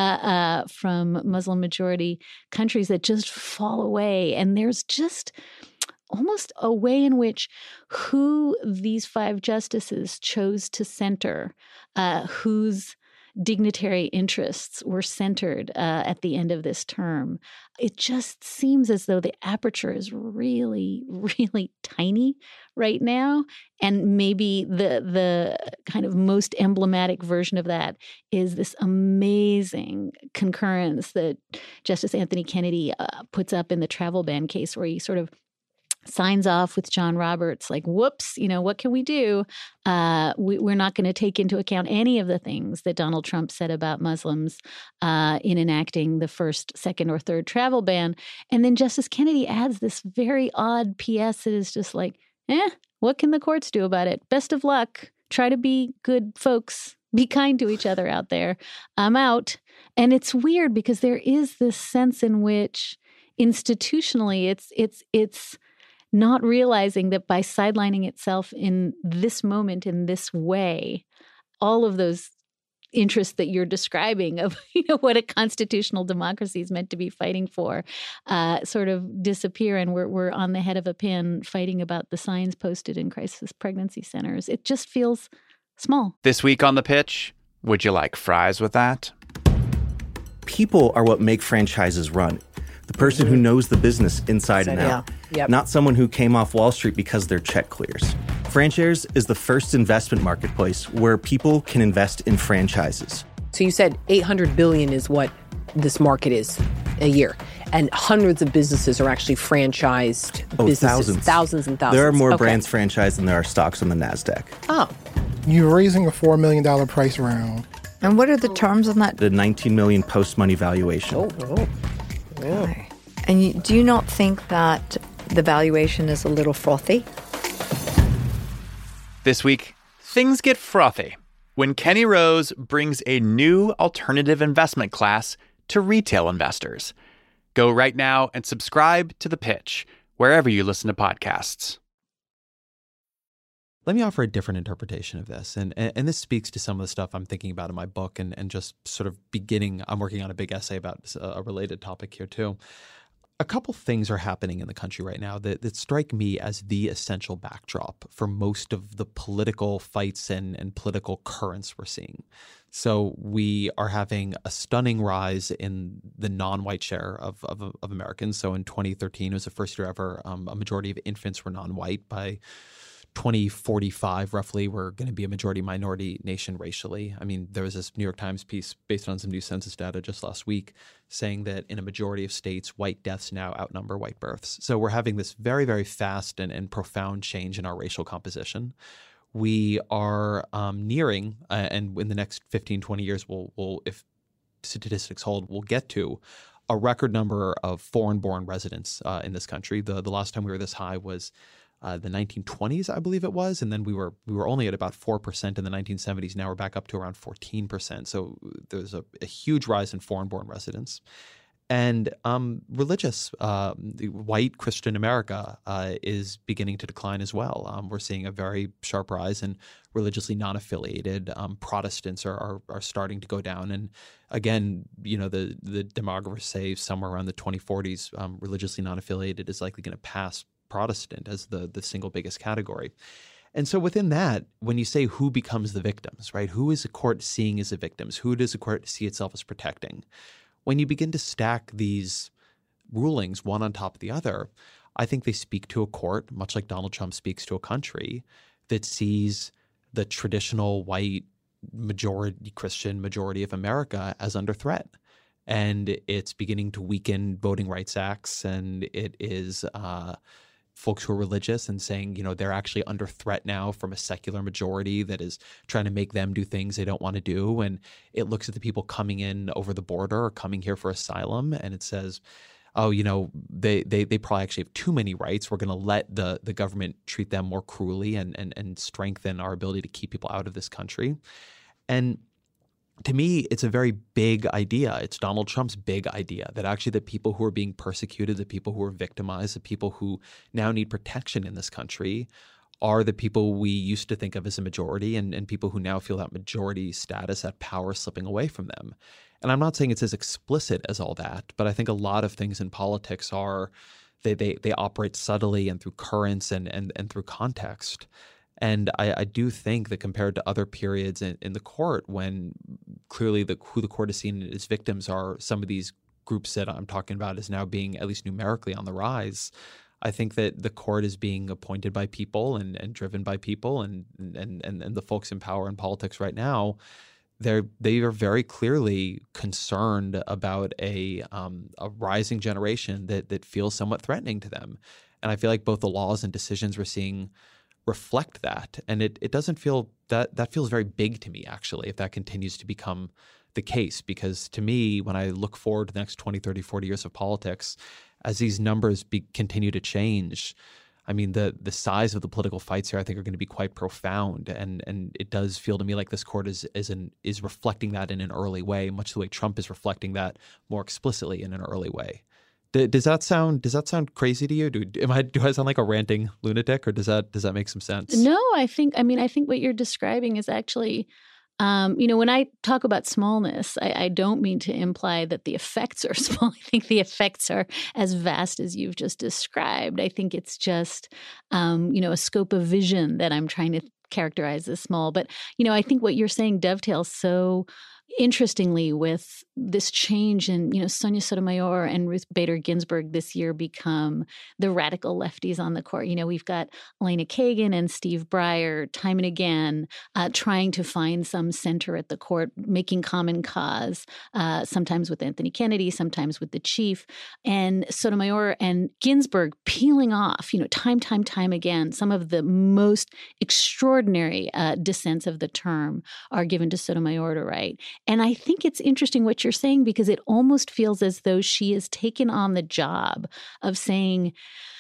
from Muslim majority countries that just fall away. And there's just almost a way in which who these five justices chose to center, whose dignitary interests were centered at the end of this term. It just seems as though the aperture is really, really tiny right now. And maybe the kind of most emblematic version of that is this amazing concurrence that Justice Anthony Kennedy puts up in the travel ban case, where he sort of signs off with John Roberts, like, whoops, what can we do? We're not going to take into account any of the things that Donald Trump said about Muslims in enacting the first, second, or third travel ban. And then Justice Kennedy adds this very odd PS that is just like, what can the courts do about it? Best of luck. Try to be good folks. Be kind to each other out there. I'm out. And it's weird because there is this sense in which institutionally it's not realizing that by sidelining itself in this moment, in this way, all of those interests that you're describing of what a constitutional democracy is meant to be fighting for sort of disappear, and we're on the head of a pin fighting about the signs posted in crisis pregnancy centers. It just feels small. This week on The Pitch, would you like fries with that? People are what make franchises run. The person who knows the business inside and out. Yep. Not someone who came off Wall Street because their check clears. FranShares is the first investment marketplace where people can invest in franchises. So you said $800 billion is what this market is a year. And hundreds of businesses are actually franchised businesses. Thousands and thousands. There are more brands franchised than there are stocks on the NASDAQ. Oh. You're raising a $4 million price round. And what are the terms on that? The $19 million post-money valuation. Oh. And do you not think that the valuation is a little frothy? This week, things get frothy when Kenny Rose brings a new alternative investment class to retail investors. Go right now and subscribe to The Pitch, wherever you listen to podcasts. Let me offer a different interpretation of this. And this speaks to some of the stuff I'm thinking about in my book and just sort of I'm working on a big essay about a related topic here too. A couple things are happening in the country right now that strike me as the essential backdrop for most of the political fights and political currents we're seeing. So we are having a stunning rise in the non-white share of Americans. So in 2013, it was the first year ever a majority of infants were non-white. By 2045, roughly, we're going to be a majority minority nation racially. I mean, there was this New York Times piece based on some new census data just last week saying that in a majority of states, white deaths now outnumber white births. So we're having this very, very fast and profound change in our racial composition. We are nearing, and in the next 15, 20 years, we'll, if statistics hold, we'll get to a record number of foreign-born residents in this country. The last time we were this high was the 1920s, I believe it was, and then we were only at about 4% in the 1970s. Now we're back up to around 14%. So there's a huge rise in foreign-born residents. And religious, white Christian America is beginning to decline as well. We're seeing a very sharp rise in religiously non-affiliated. Protestants are starting to go down. And again, the demographers say somewhere around the 2040s, religiously non-affiliated is likely going to pass Protestant as the single biggest category. And so within that, when you say who becomes the victims, right? Who is the court seeing as the victims? Who does the court see itself as protecting? When you begin to stack these rulings one on top of the other, I think they speak to a court, much like Donald Trump speaks to a country, that sees the traditional white majority Christian majority of America as under threat. And it's beginning to weaken voting rights acts, and it is folks who are religious and saying, they're actually under threat now from a secular majority that is trying to make them do things they don't want to do. And it looks at the people coming in over the border or coming here for asylum, and it says, oh, they probably actually have too many rights. We're going to let the government treat them more cruelly and strengthen our ability to keep people out of this country. And to me, it's a very big idea. It's Donald Trump's big idea that actually the people who are being persecuted, the people who are victimized, the people who now need protection in this country are the people we used to think of as a majority and people who now feel that majority status, that power slipping away from them. And I'm not saying it's as explicit as all that, but I think a lot of things in politics are they operate subtly and through currents and through context. And I do think that compared to other periods in the court when clearly who the court has seen as victims are some of these groups that I'm talking about as now being at least numerically on the rise. I think that the court is being appointed by people and driven by people, and the folks in power in politics right now, they are very clearly concerned about a rising generation that feels somewhat threatening to them. And I feel like both the laws and decisions we're seeing reflect that. And it doesn't feel that feels very big to me, actually, if that continues to become the case. Because to me, when I look forward to the next 20, 30, 40 years of politics, as these numbers continue to change, I mean, the size of the political fights here, I think, are going to be quite profound. And it does feel to me like this court is reflecting that in an early way, much the way Trump is reflecting that more explicitly in an early way. Does that sound crazy to you? Do I sound like a ranting lunatic, or does that make some sense? No, I think what you're describing is actually, when I talk about smallness, I don't mean to imply that the effects are small. I think the effects are as vast as you've just described. I think it's just, a scope of vision that I'm trying to characterize as small. But, I think what you're saying dovetails so interestingly with this change in, Sonia Sotomayor and Ruth Bader Ginsburg this year become the radical lefties on the court. We've got Elena Kagan and Steve Breyer time and again trying to find some center at the court, making common cause, sometimes with Anthony Kennedy, sometimes with the chief, and Sotomayor and Ginsburg peeling off, time again. Some of the most extraordinary dissents of the term are given to Sotomayor to write. And I think it's interesting what you're saying, because it almost feels as though she has taken on the job of saying,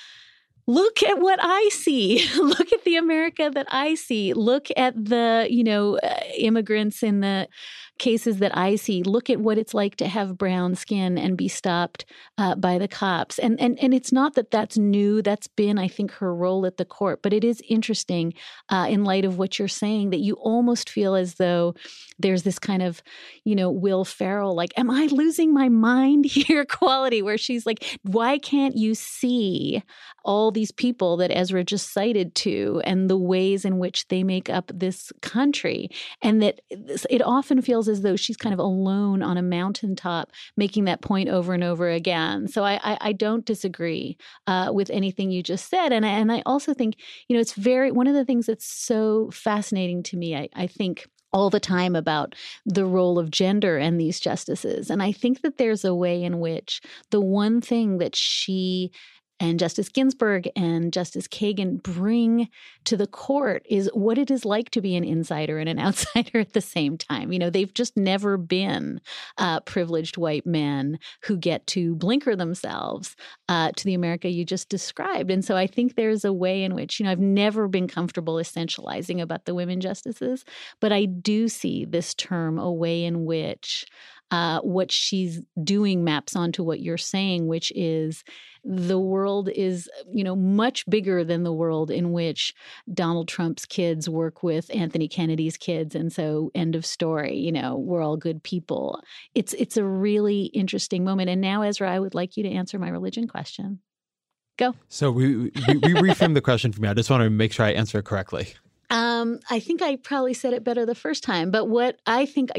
look at what I see. Look at the America that I see. Look at the, immigrants in the cases that I see. Look at what it's like to have brown skin and be stopped by the cops. And it's not that that's new. That's been, I think, her role at the court. But it is interesting in light of what you're saying that you almost feel as though there's this kind of, Will Ferrell, like, am I losing my mind here quality, where she's like, why can't you see all these people that Ezra just cited to and the ways in which they make up this country? And that it often feels as though she's kind of alone on a mountaintop making that point over and over again. So I don't disagree with anything you just said. And I also think, it's one of the things that's so fascinating to me, I think, all the time about the role of gender and these justices. And I think that there's a way in which the one thing that she and Justice Ginsburg and Justice Kagan bring to the court is what it is like to be an insider and an outsider at the same time. They've just never been privileged white men who get to blinker themselves to the America you just described. And so I think there's a way in which, I've never been comfortable essentializing about the women justices, but I do see this term a way in which what she's doing maps onto what you're saying, which is the world is, much bigger than the world in which Donald Trump's kids work with Anthony Kennedy's kids. And so end of story, we're all good people. It's a really interesting moment. And now, Ezra, I would like you to answer my religion question. Go. So we reframed the question for me. I just want to make sure I answer it correctly. I think I probably said it better the first time, but what I think,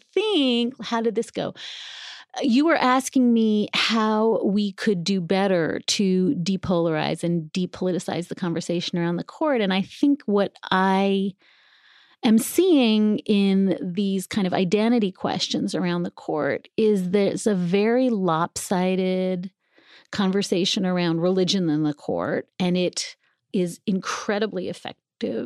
how did this go? You were asking me how we could do better to depolarize and depoliticize the conversation around the court. And I think what I am seeing in these kind of identity questions around the court is there's a very lopsided conversation around religion in the court, and it is incredibly effective.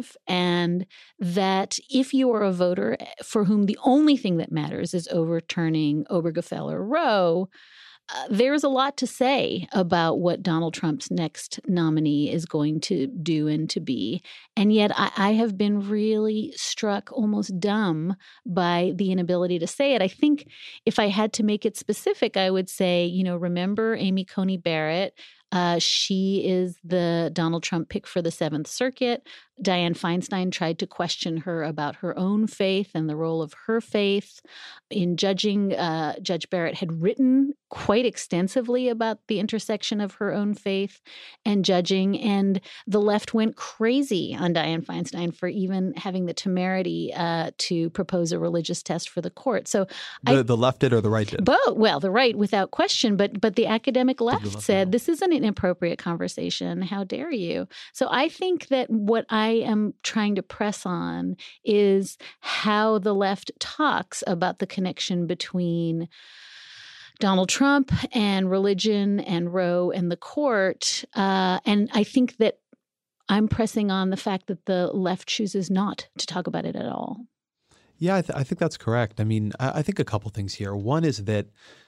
And that if you are a voter for whom the only thing that matters is overturning Obergefell or Roe, there's a lot to say about what Donald Trump's next nominee is going to do and to be. And yet I have been really struck almost dumb by the inability to say it. I think if I had to make it specific, I would say, remember Amy Coney Barrett She is the Donald Trump pick for the Seventh Circuit. Dianne Feinstein tried to question her about her own faith and the role of her faith. In judging, Judge Barrett had written quite extensively about the intersection of her own faith and judging, and the left went crazy on Dianne Feinstein for even having the temerity to propose a religious test for the court. So the left did or the right did? Both. Well, the right without question, but the academic left said this is an inappropriate conversation. How dare you? So I think that what I am trying to press on is how the left talks about the connection between Donald Trump and religion and Roe and the court. And I think that I'm pressing on the fact that the left chooses not to talk about it at all. Yeah, I think that's correct. I mean, I think a couple things here. One is that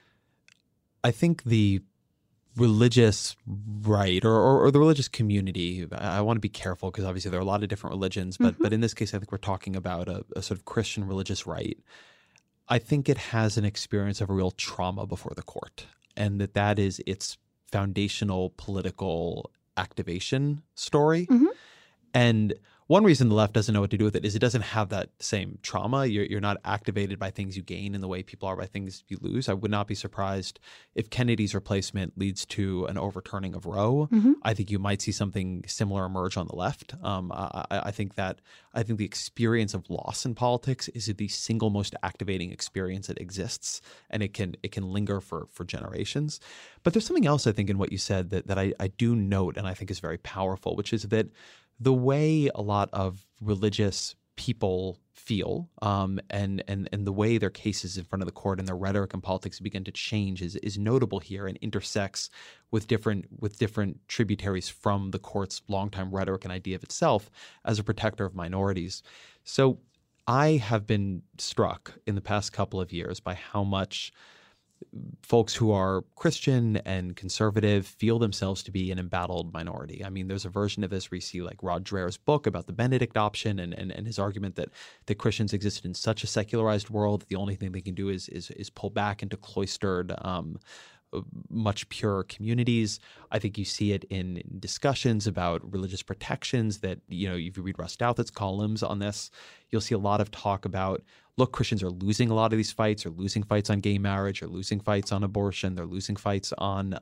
I think the religious right or the religious community, I want to be careful because obviously there are a lot of different religions, but in this case, I think we're talking about a sort of Christian religious right. I think it has an experience of a real trauma before the court, and that is its foundational political activation story. And one reason the left doesn't know what to do with it is it doesn't have that same trauma. You're not activated by things you gain in the way people are by things you lose. I would not be surprised if Kennedy's replacement leads to an overturning of Roe. I think you might see something similar emerge on the left. I think the experience of loss in politics is the single most activating experience that exists, and it can linger for generations. But there's something else I think in what you said that I do note and I think is very powerful, which is that the way a lot of religious people feel and the way their cases in front of the court and their rhetoric and politics begin to change is notable here and intersects with different tributaries from the court's longtime rhetoric and idea of itself as a protector of minorities. So I have been struck in the past couple of years by how much folks who are Christian and conservative feel themselves to be an embattled minority. I mean, there's a version of this where you see like Rod Dreher's book about the Benedict option and his argument that Christians existed in such a secularized world that the only thing they can do is pull back into cloistered, much purer communities. I think you see it in discussions about religious protections that, if you read Russ Douthat's columns on this, you'll see a lot of talk about, look, Christians are losing a lot of these fights. They're losing fights on gay marriage. They're losing fights on abortion. They're losing fights on,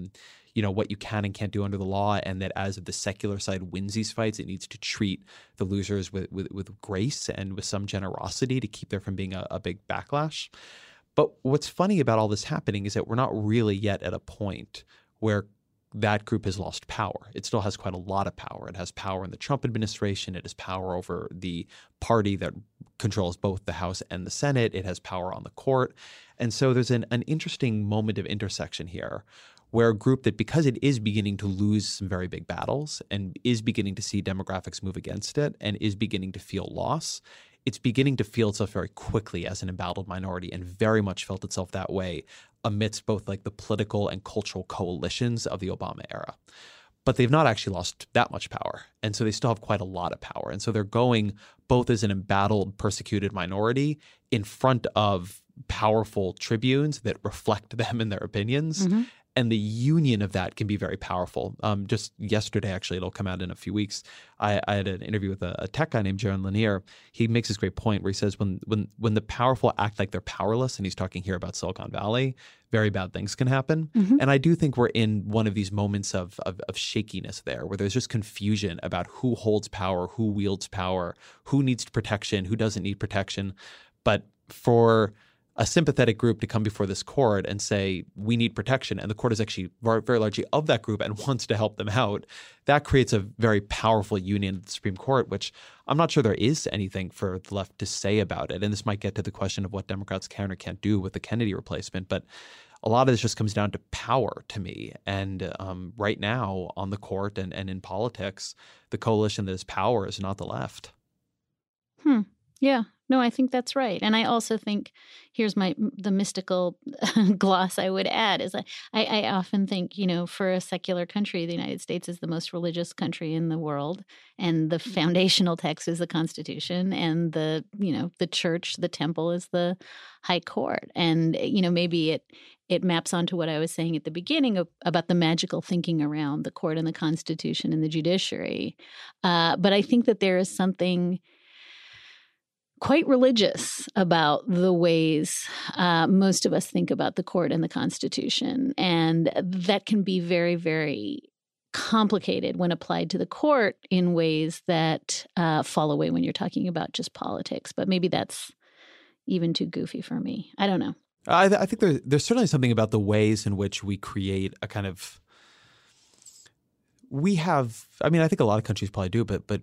what you can and can't do under the law. And that as the secular side wins these fights, it needs to treat the losers with grace and with some generosity to keep there from being a big backlash. But what's funny about all this happening is that we're not really yet at a point where that group has lost power. It still has quite a lot of power. It has power in the Trump administration. It has power over the party that controls both the House and the Senate. It has power on the court. And so there's an interesting moment of intersection here where a group that, because it is beginning to lose some very big battles and is beginning to see demographics move against it and is beginning to feel loss, it's beginning to feel itself very quickly as an embattled minority and very much felt itself that way amidst both like the political and cultural coalitions of the Obama era. But they've not actually lost that much power. And so they still have quite a lot of power. And so they're going both as an embattled, persecuted minority in front of powerful tribunes that reflect them in their opinions. And the union of that can be very powerful. Just yesterday, actually, it'll come out in a few weeks, I had an interview with a tech guy named Jaron Lanier. He makes this great point where he says when the powerful act like they're powerless, and he's talking here about Silicon Valley, very bad things can happen. And I do think we're in one of these moments of shakiness there, where there's just confusion about who holds power, who wields power, who needs protection, who doesn't need protection. But for a sympathetic group to come before this court and say, we need protection, and the court is actually very largely of that group and wants to help them out, that creates a very powerful union at the Supreme Court, which I'm not sure there is anything for the left to say about it. And this might get to the question of what Democrats can or can't do with the Kennedy replacement. But a lot of this just comes down to power to me. And right now on the court and in politics, the coalition that has power is not the left. Yeah. No, I think that's right. And I also think, here's the mystical gloss I would add, is I often think, for a secular country, the United States is the most religious country in the world. And the foundational text is the Constitution. And the church, the temple, is the high court. And, maybe it maps onto what I was saying at the beginning about the magical thinking around the court and the Constitution and the judiciary. But I think that there is something quite religious about the ways most of us think about the court and the Constitution. And that can be very, very complicated when applied to the court in ways that fall away when you're talking about just politics. But maybe that's even too goofy for me. I don't know. I think there's certainly something about the ways in which we create a kind of – I think a lot of countries probably do, but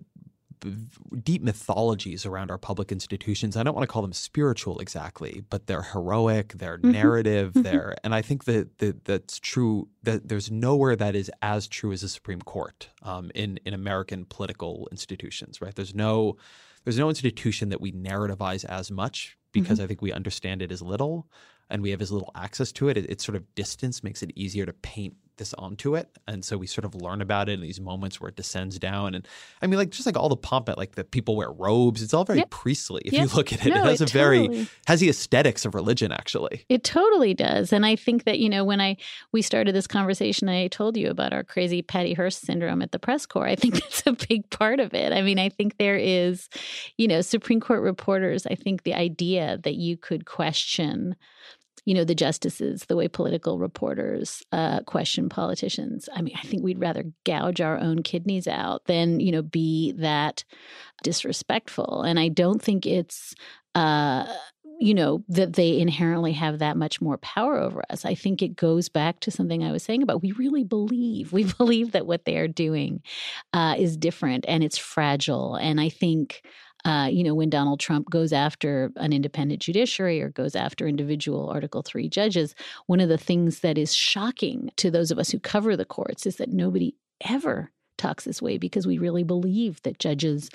deep mythologies around our public institutions. I don't want to call them spiritual exactly, but they're heroic, they're narrative, and I think that's true. That there's nowhere that is as true as the Supreme Court in American political institutions, right? There's no institution that we narrativize as much because I think we understand it as little and we have as little access to it. It's sort of distance makes it easier to paint this onto it. And so we sort of learn about it in these moments where it descends down. And I mean, just like all the pomp, like the people wear robes, it's all very priestly. If you look at it, it has has the aesthetics of religion, actually. It totally does. And I think that, when we started this conversation, I told you about our crazy Patty Hearst syndrome at the press corps. I think that's a big part of it. I mean, I think there is, Supreme Court reporters, I think the idea that you could question the justices, the way political reporters question politicians. I mean, I think we'd rather gouge our own kidneys out than, be that disrespectful. And I don't think it's, that they inherently have that much more power over us. I think it goes back to something I was saying about we believe that what they are doing is different and it's fragile. And I think when Donald Trump goes after an independent judiciary or goes after individual Article III judges, one of the things that is shocking to those of us who cover the courts is that nobody ever talks this way because we really believe that judges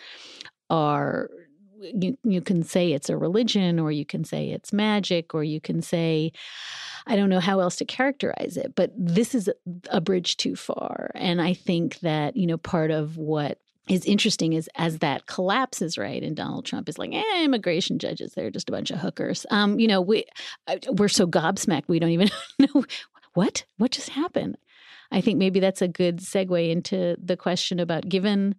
are you can say it's a religion or you can say it's magic or you can say I don't know how else to characterize it, but this is a bridge too far. And I think that, part of what is interesting is as that collapses, right, and Donald Trump is like, immigration judges, they're just a bunch of hookers. We're so gobsmacked we don't even know what just happened. I think maybe that's a good segue into the question about given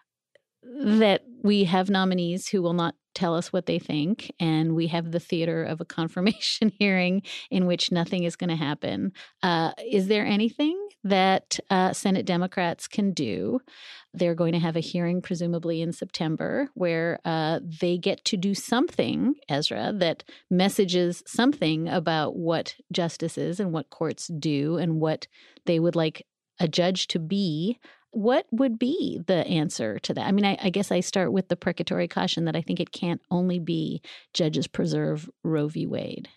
that we have nominees who will not tell us what they think, and we have the theater of a confirmation hearing in which nothing is going to happen. Is there anything that Senate Democrats can do? They're going to have a hearing presumably in September where they get to do something, Ezra, that messages something about what justice is and what courts do and what they would like a judge to be. What would be the answer to that? I mean, I guess I start with the precatory caution that I think it can't only be judges preserve Roe v. Wade.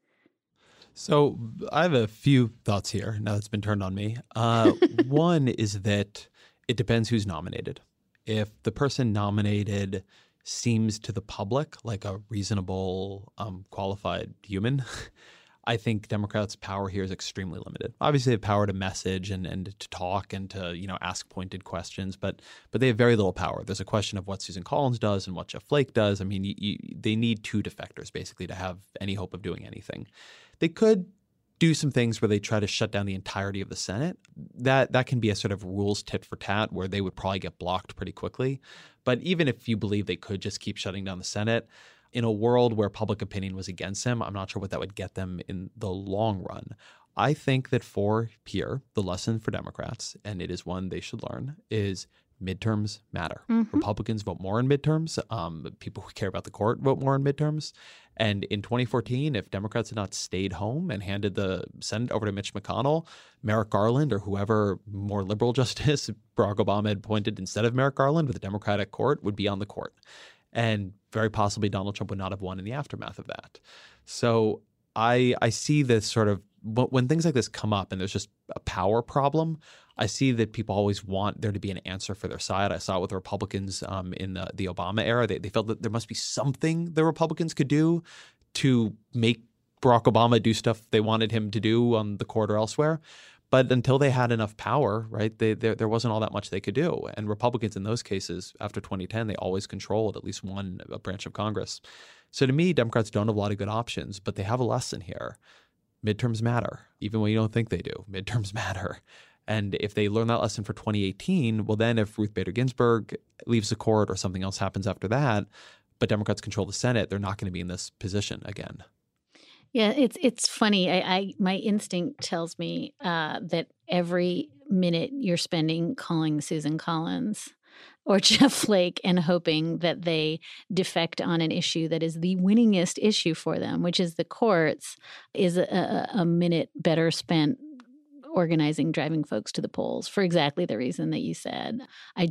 So I have a few thoughts here now that's been turned on me. One is that it depends who's nominated. If the person nominated seems to the public like a reasonable, qualified human, I think Democrats' power here is extremely limited. Obviously, they have power to message and to talk and to ask pointed questions, but they have very little power. There's a question of what Susan Collins does and what Jeff Flake does. I mean, they need two defectors basically to have any hope of doing anything. They could do some things where they try to shut down the entirety of the Senate. That can be a sort of rules tit for tat where they would probably get blocked pretty quickly. But even if you believe they could just keep shutting down the Senate, in a world where public opinion was against him, I'm not sure what that would get them in the long run. I think that for here, the lesson for Democrats, and it is one they should learn, is midterms matter. Mm-hmm. Republicans vote more in midterms. People who care about the court vote more in midterms. And in 2014, if Democrats had not stayed home and handed the Senate over to Mitch McConnell, Merrick Garland or whoever more liberal justice Barack Obama had appointed instead of Merrick Garland with a Democratic court would be on the court. And very possibly Donald Trump would not have won in the aftermath of that. So I see this sort of but when things like this come up and there's just a power problem, I see that people always want there to be an answer for their side. I saw it with the Republicans in the Obama era. They felt that there must be something the Republicans could do to make Barack Obama do stuff they wanted him to do on the court or elsewhere. But until they had enough power, right, there wasn't all that much they could do. And Republicans in those cases, after 2010, they always controlled at least one branch of Congress. So to me, Democrats don't have a lot of good options, but they have a lesson here. Midterms matter, even when you don't think they do. Midterms matter. And if they learn that lesson for 2018, well, then if Ruth Bader Ginsburg leaves the court or something else happens after that, but Democrats control the Senate, they're not going to be in this position again. Yeah, it's funny. My instinct tells me that every minute you're spending calling Susan Collins or Jeff Flake and hoping that they defect on an issue that is the winningest issue for them, which is the courts, is a minute better spent organizing, driving folks to the polls for exactly the reason that you said.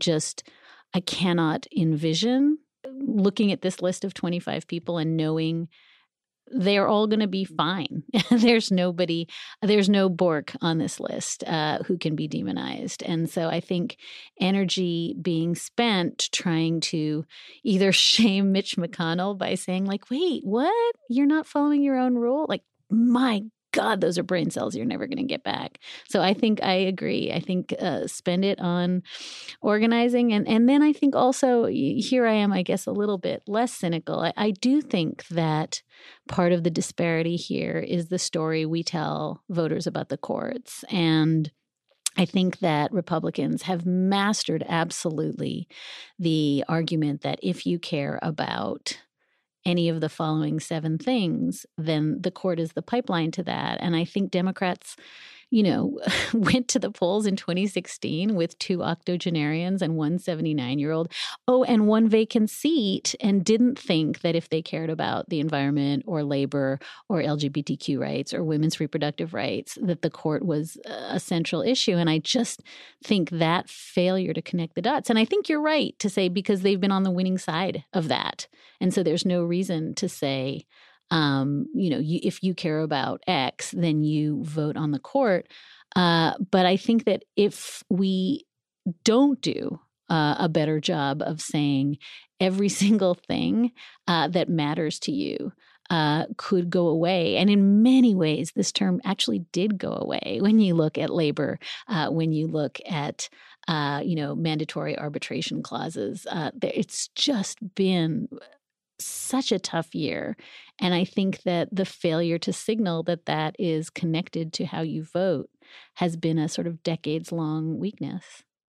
I cannot envision looking at this list of 25 people and knowing they're all going to be fine. There's no Bork on this list who can be demonized. And so I think energy being spent trying to either shame Mitch McConnell by saying like, wait, what? You're not following your own rule? Like, my God, those are brain cells you're never going to get back. So I think I agree. I think spend it on organizing. And then I think also, here I am, I guess, a little bit less cynical. I do think that part of the disparity here is the story we tell voters about the courts. And I think that Republicans have mastered absolutely the argument that if you care about any of the following 7 things, then the court is the pipeline to that. And I think Democrats, went to the polls in 2016 with 2 octogenarians and 1 79-year-old. Oh, and 1 vacant seat, and didn't think that if they cared about the environment or labor or LGBTQ rights or women's reproductive rights, that the court was a central issue. And I just think that failure to connect the dots. And I think you're right to say because they've been on the winning side of that. And so there's no reason to say, if you care about X, then you vote on the court. But I think that if we don't do a better job of saying every single thing that matters to you could go away. And in many ways, this term actually did go away when you look at labor, when you look at mandatory arbitration clauses. It's just been such a tough year. And I think that the failure to signal that is connected to how you vote has been a sort of decades-long weakness.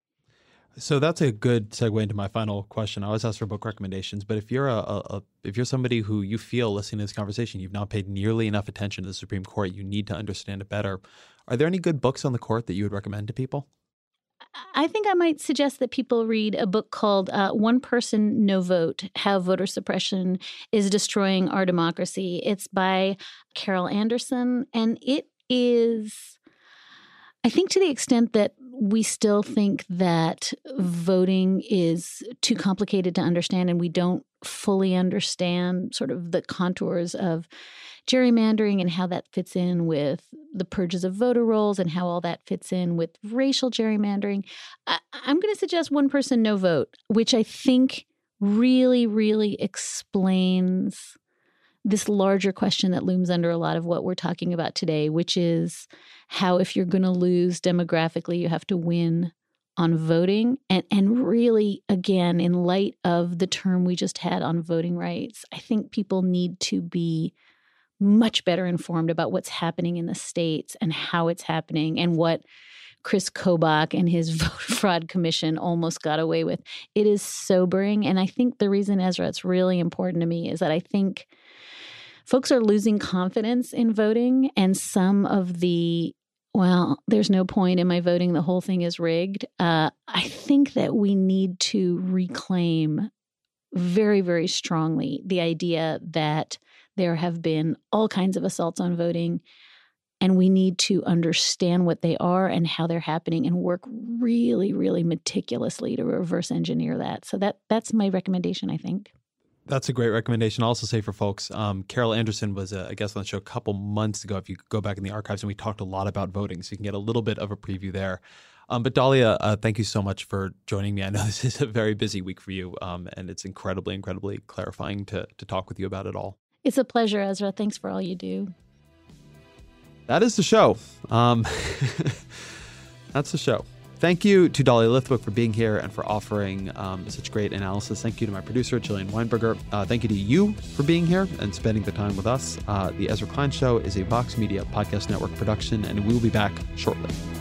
So that's a good segue into my final question. I always ask for book recommendations, but if you're if you're somebody who you feel listening to this conversation, you've not paid nearly enough attention to the Supreme Court, you need to understand it better. Are there any good books on the court that you would recommend to people? I think I might suggest that people read a book called One Person, No Vote, How Voter Suppression is Destroying Our Democracy. It's by Carol Anderson, and it is, I think, to the extent that we still think that voting is too complicated to understand and we don't fully understand sort of the contours of gerrymandering and how that fits in with the purges of voter rolls and how all that fits in with racial gerrymandering. I'm going to suggest One Person, No Vote, which I think really, really explains this larger question that looms under a lot of what we're talking about today, which is how if you're going to lose demographically, you have to win on voting. And really, again, in light of the term we just had on voting rights, I think people need to be much better informed about what's happening in the states and how it's happening and what Chris Kobach and his vote fraud commission almost got away with. It is sobering. And I think the reason, Ezra, it's really important to me is that I think folks are losing confidence in voting, and some of the, well, there's no point in my voting, the whole thing is rigged. I think that we need to reclaim very, very strongly the idea that there have been all kinds of assaults on voting, and we need to understand what they are and how they're happening and work really, really meticulously to reverse engineer that. So that's my recommendation, I think. That's a great recommendation. I'll also say for folks, Carol Anderson was a guest on the show a couple months ago, if you go back in the archives, and we talked a lot about voting, so you can get a little bit of a preview there. But Dahlia, thank you so much for joining me. I know this is a very busy week for you, and it's incredibly clarifying to talk with you about it all. It's a pleasure, Ezra. Thanks for all you do. That is the show. That's the show. Thank you to Dahlia Lithwick for being here and for offering such great analysis. Thank you to my producer, Jillian Weinberger. Thank you to you for being here and spending the time with us. The Ezra Klein Show is a Vox Media Podcast Network production, and we will be back shortly.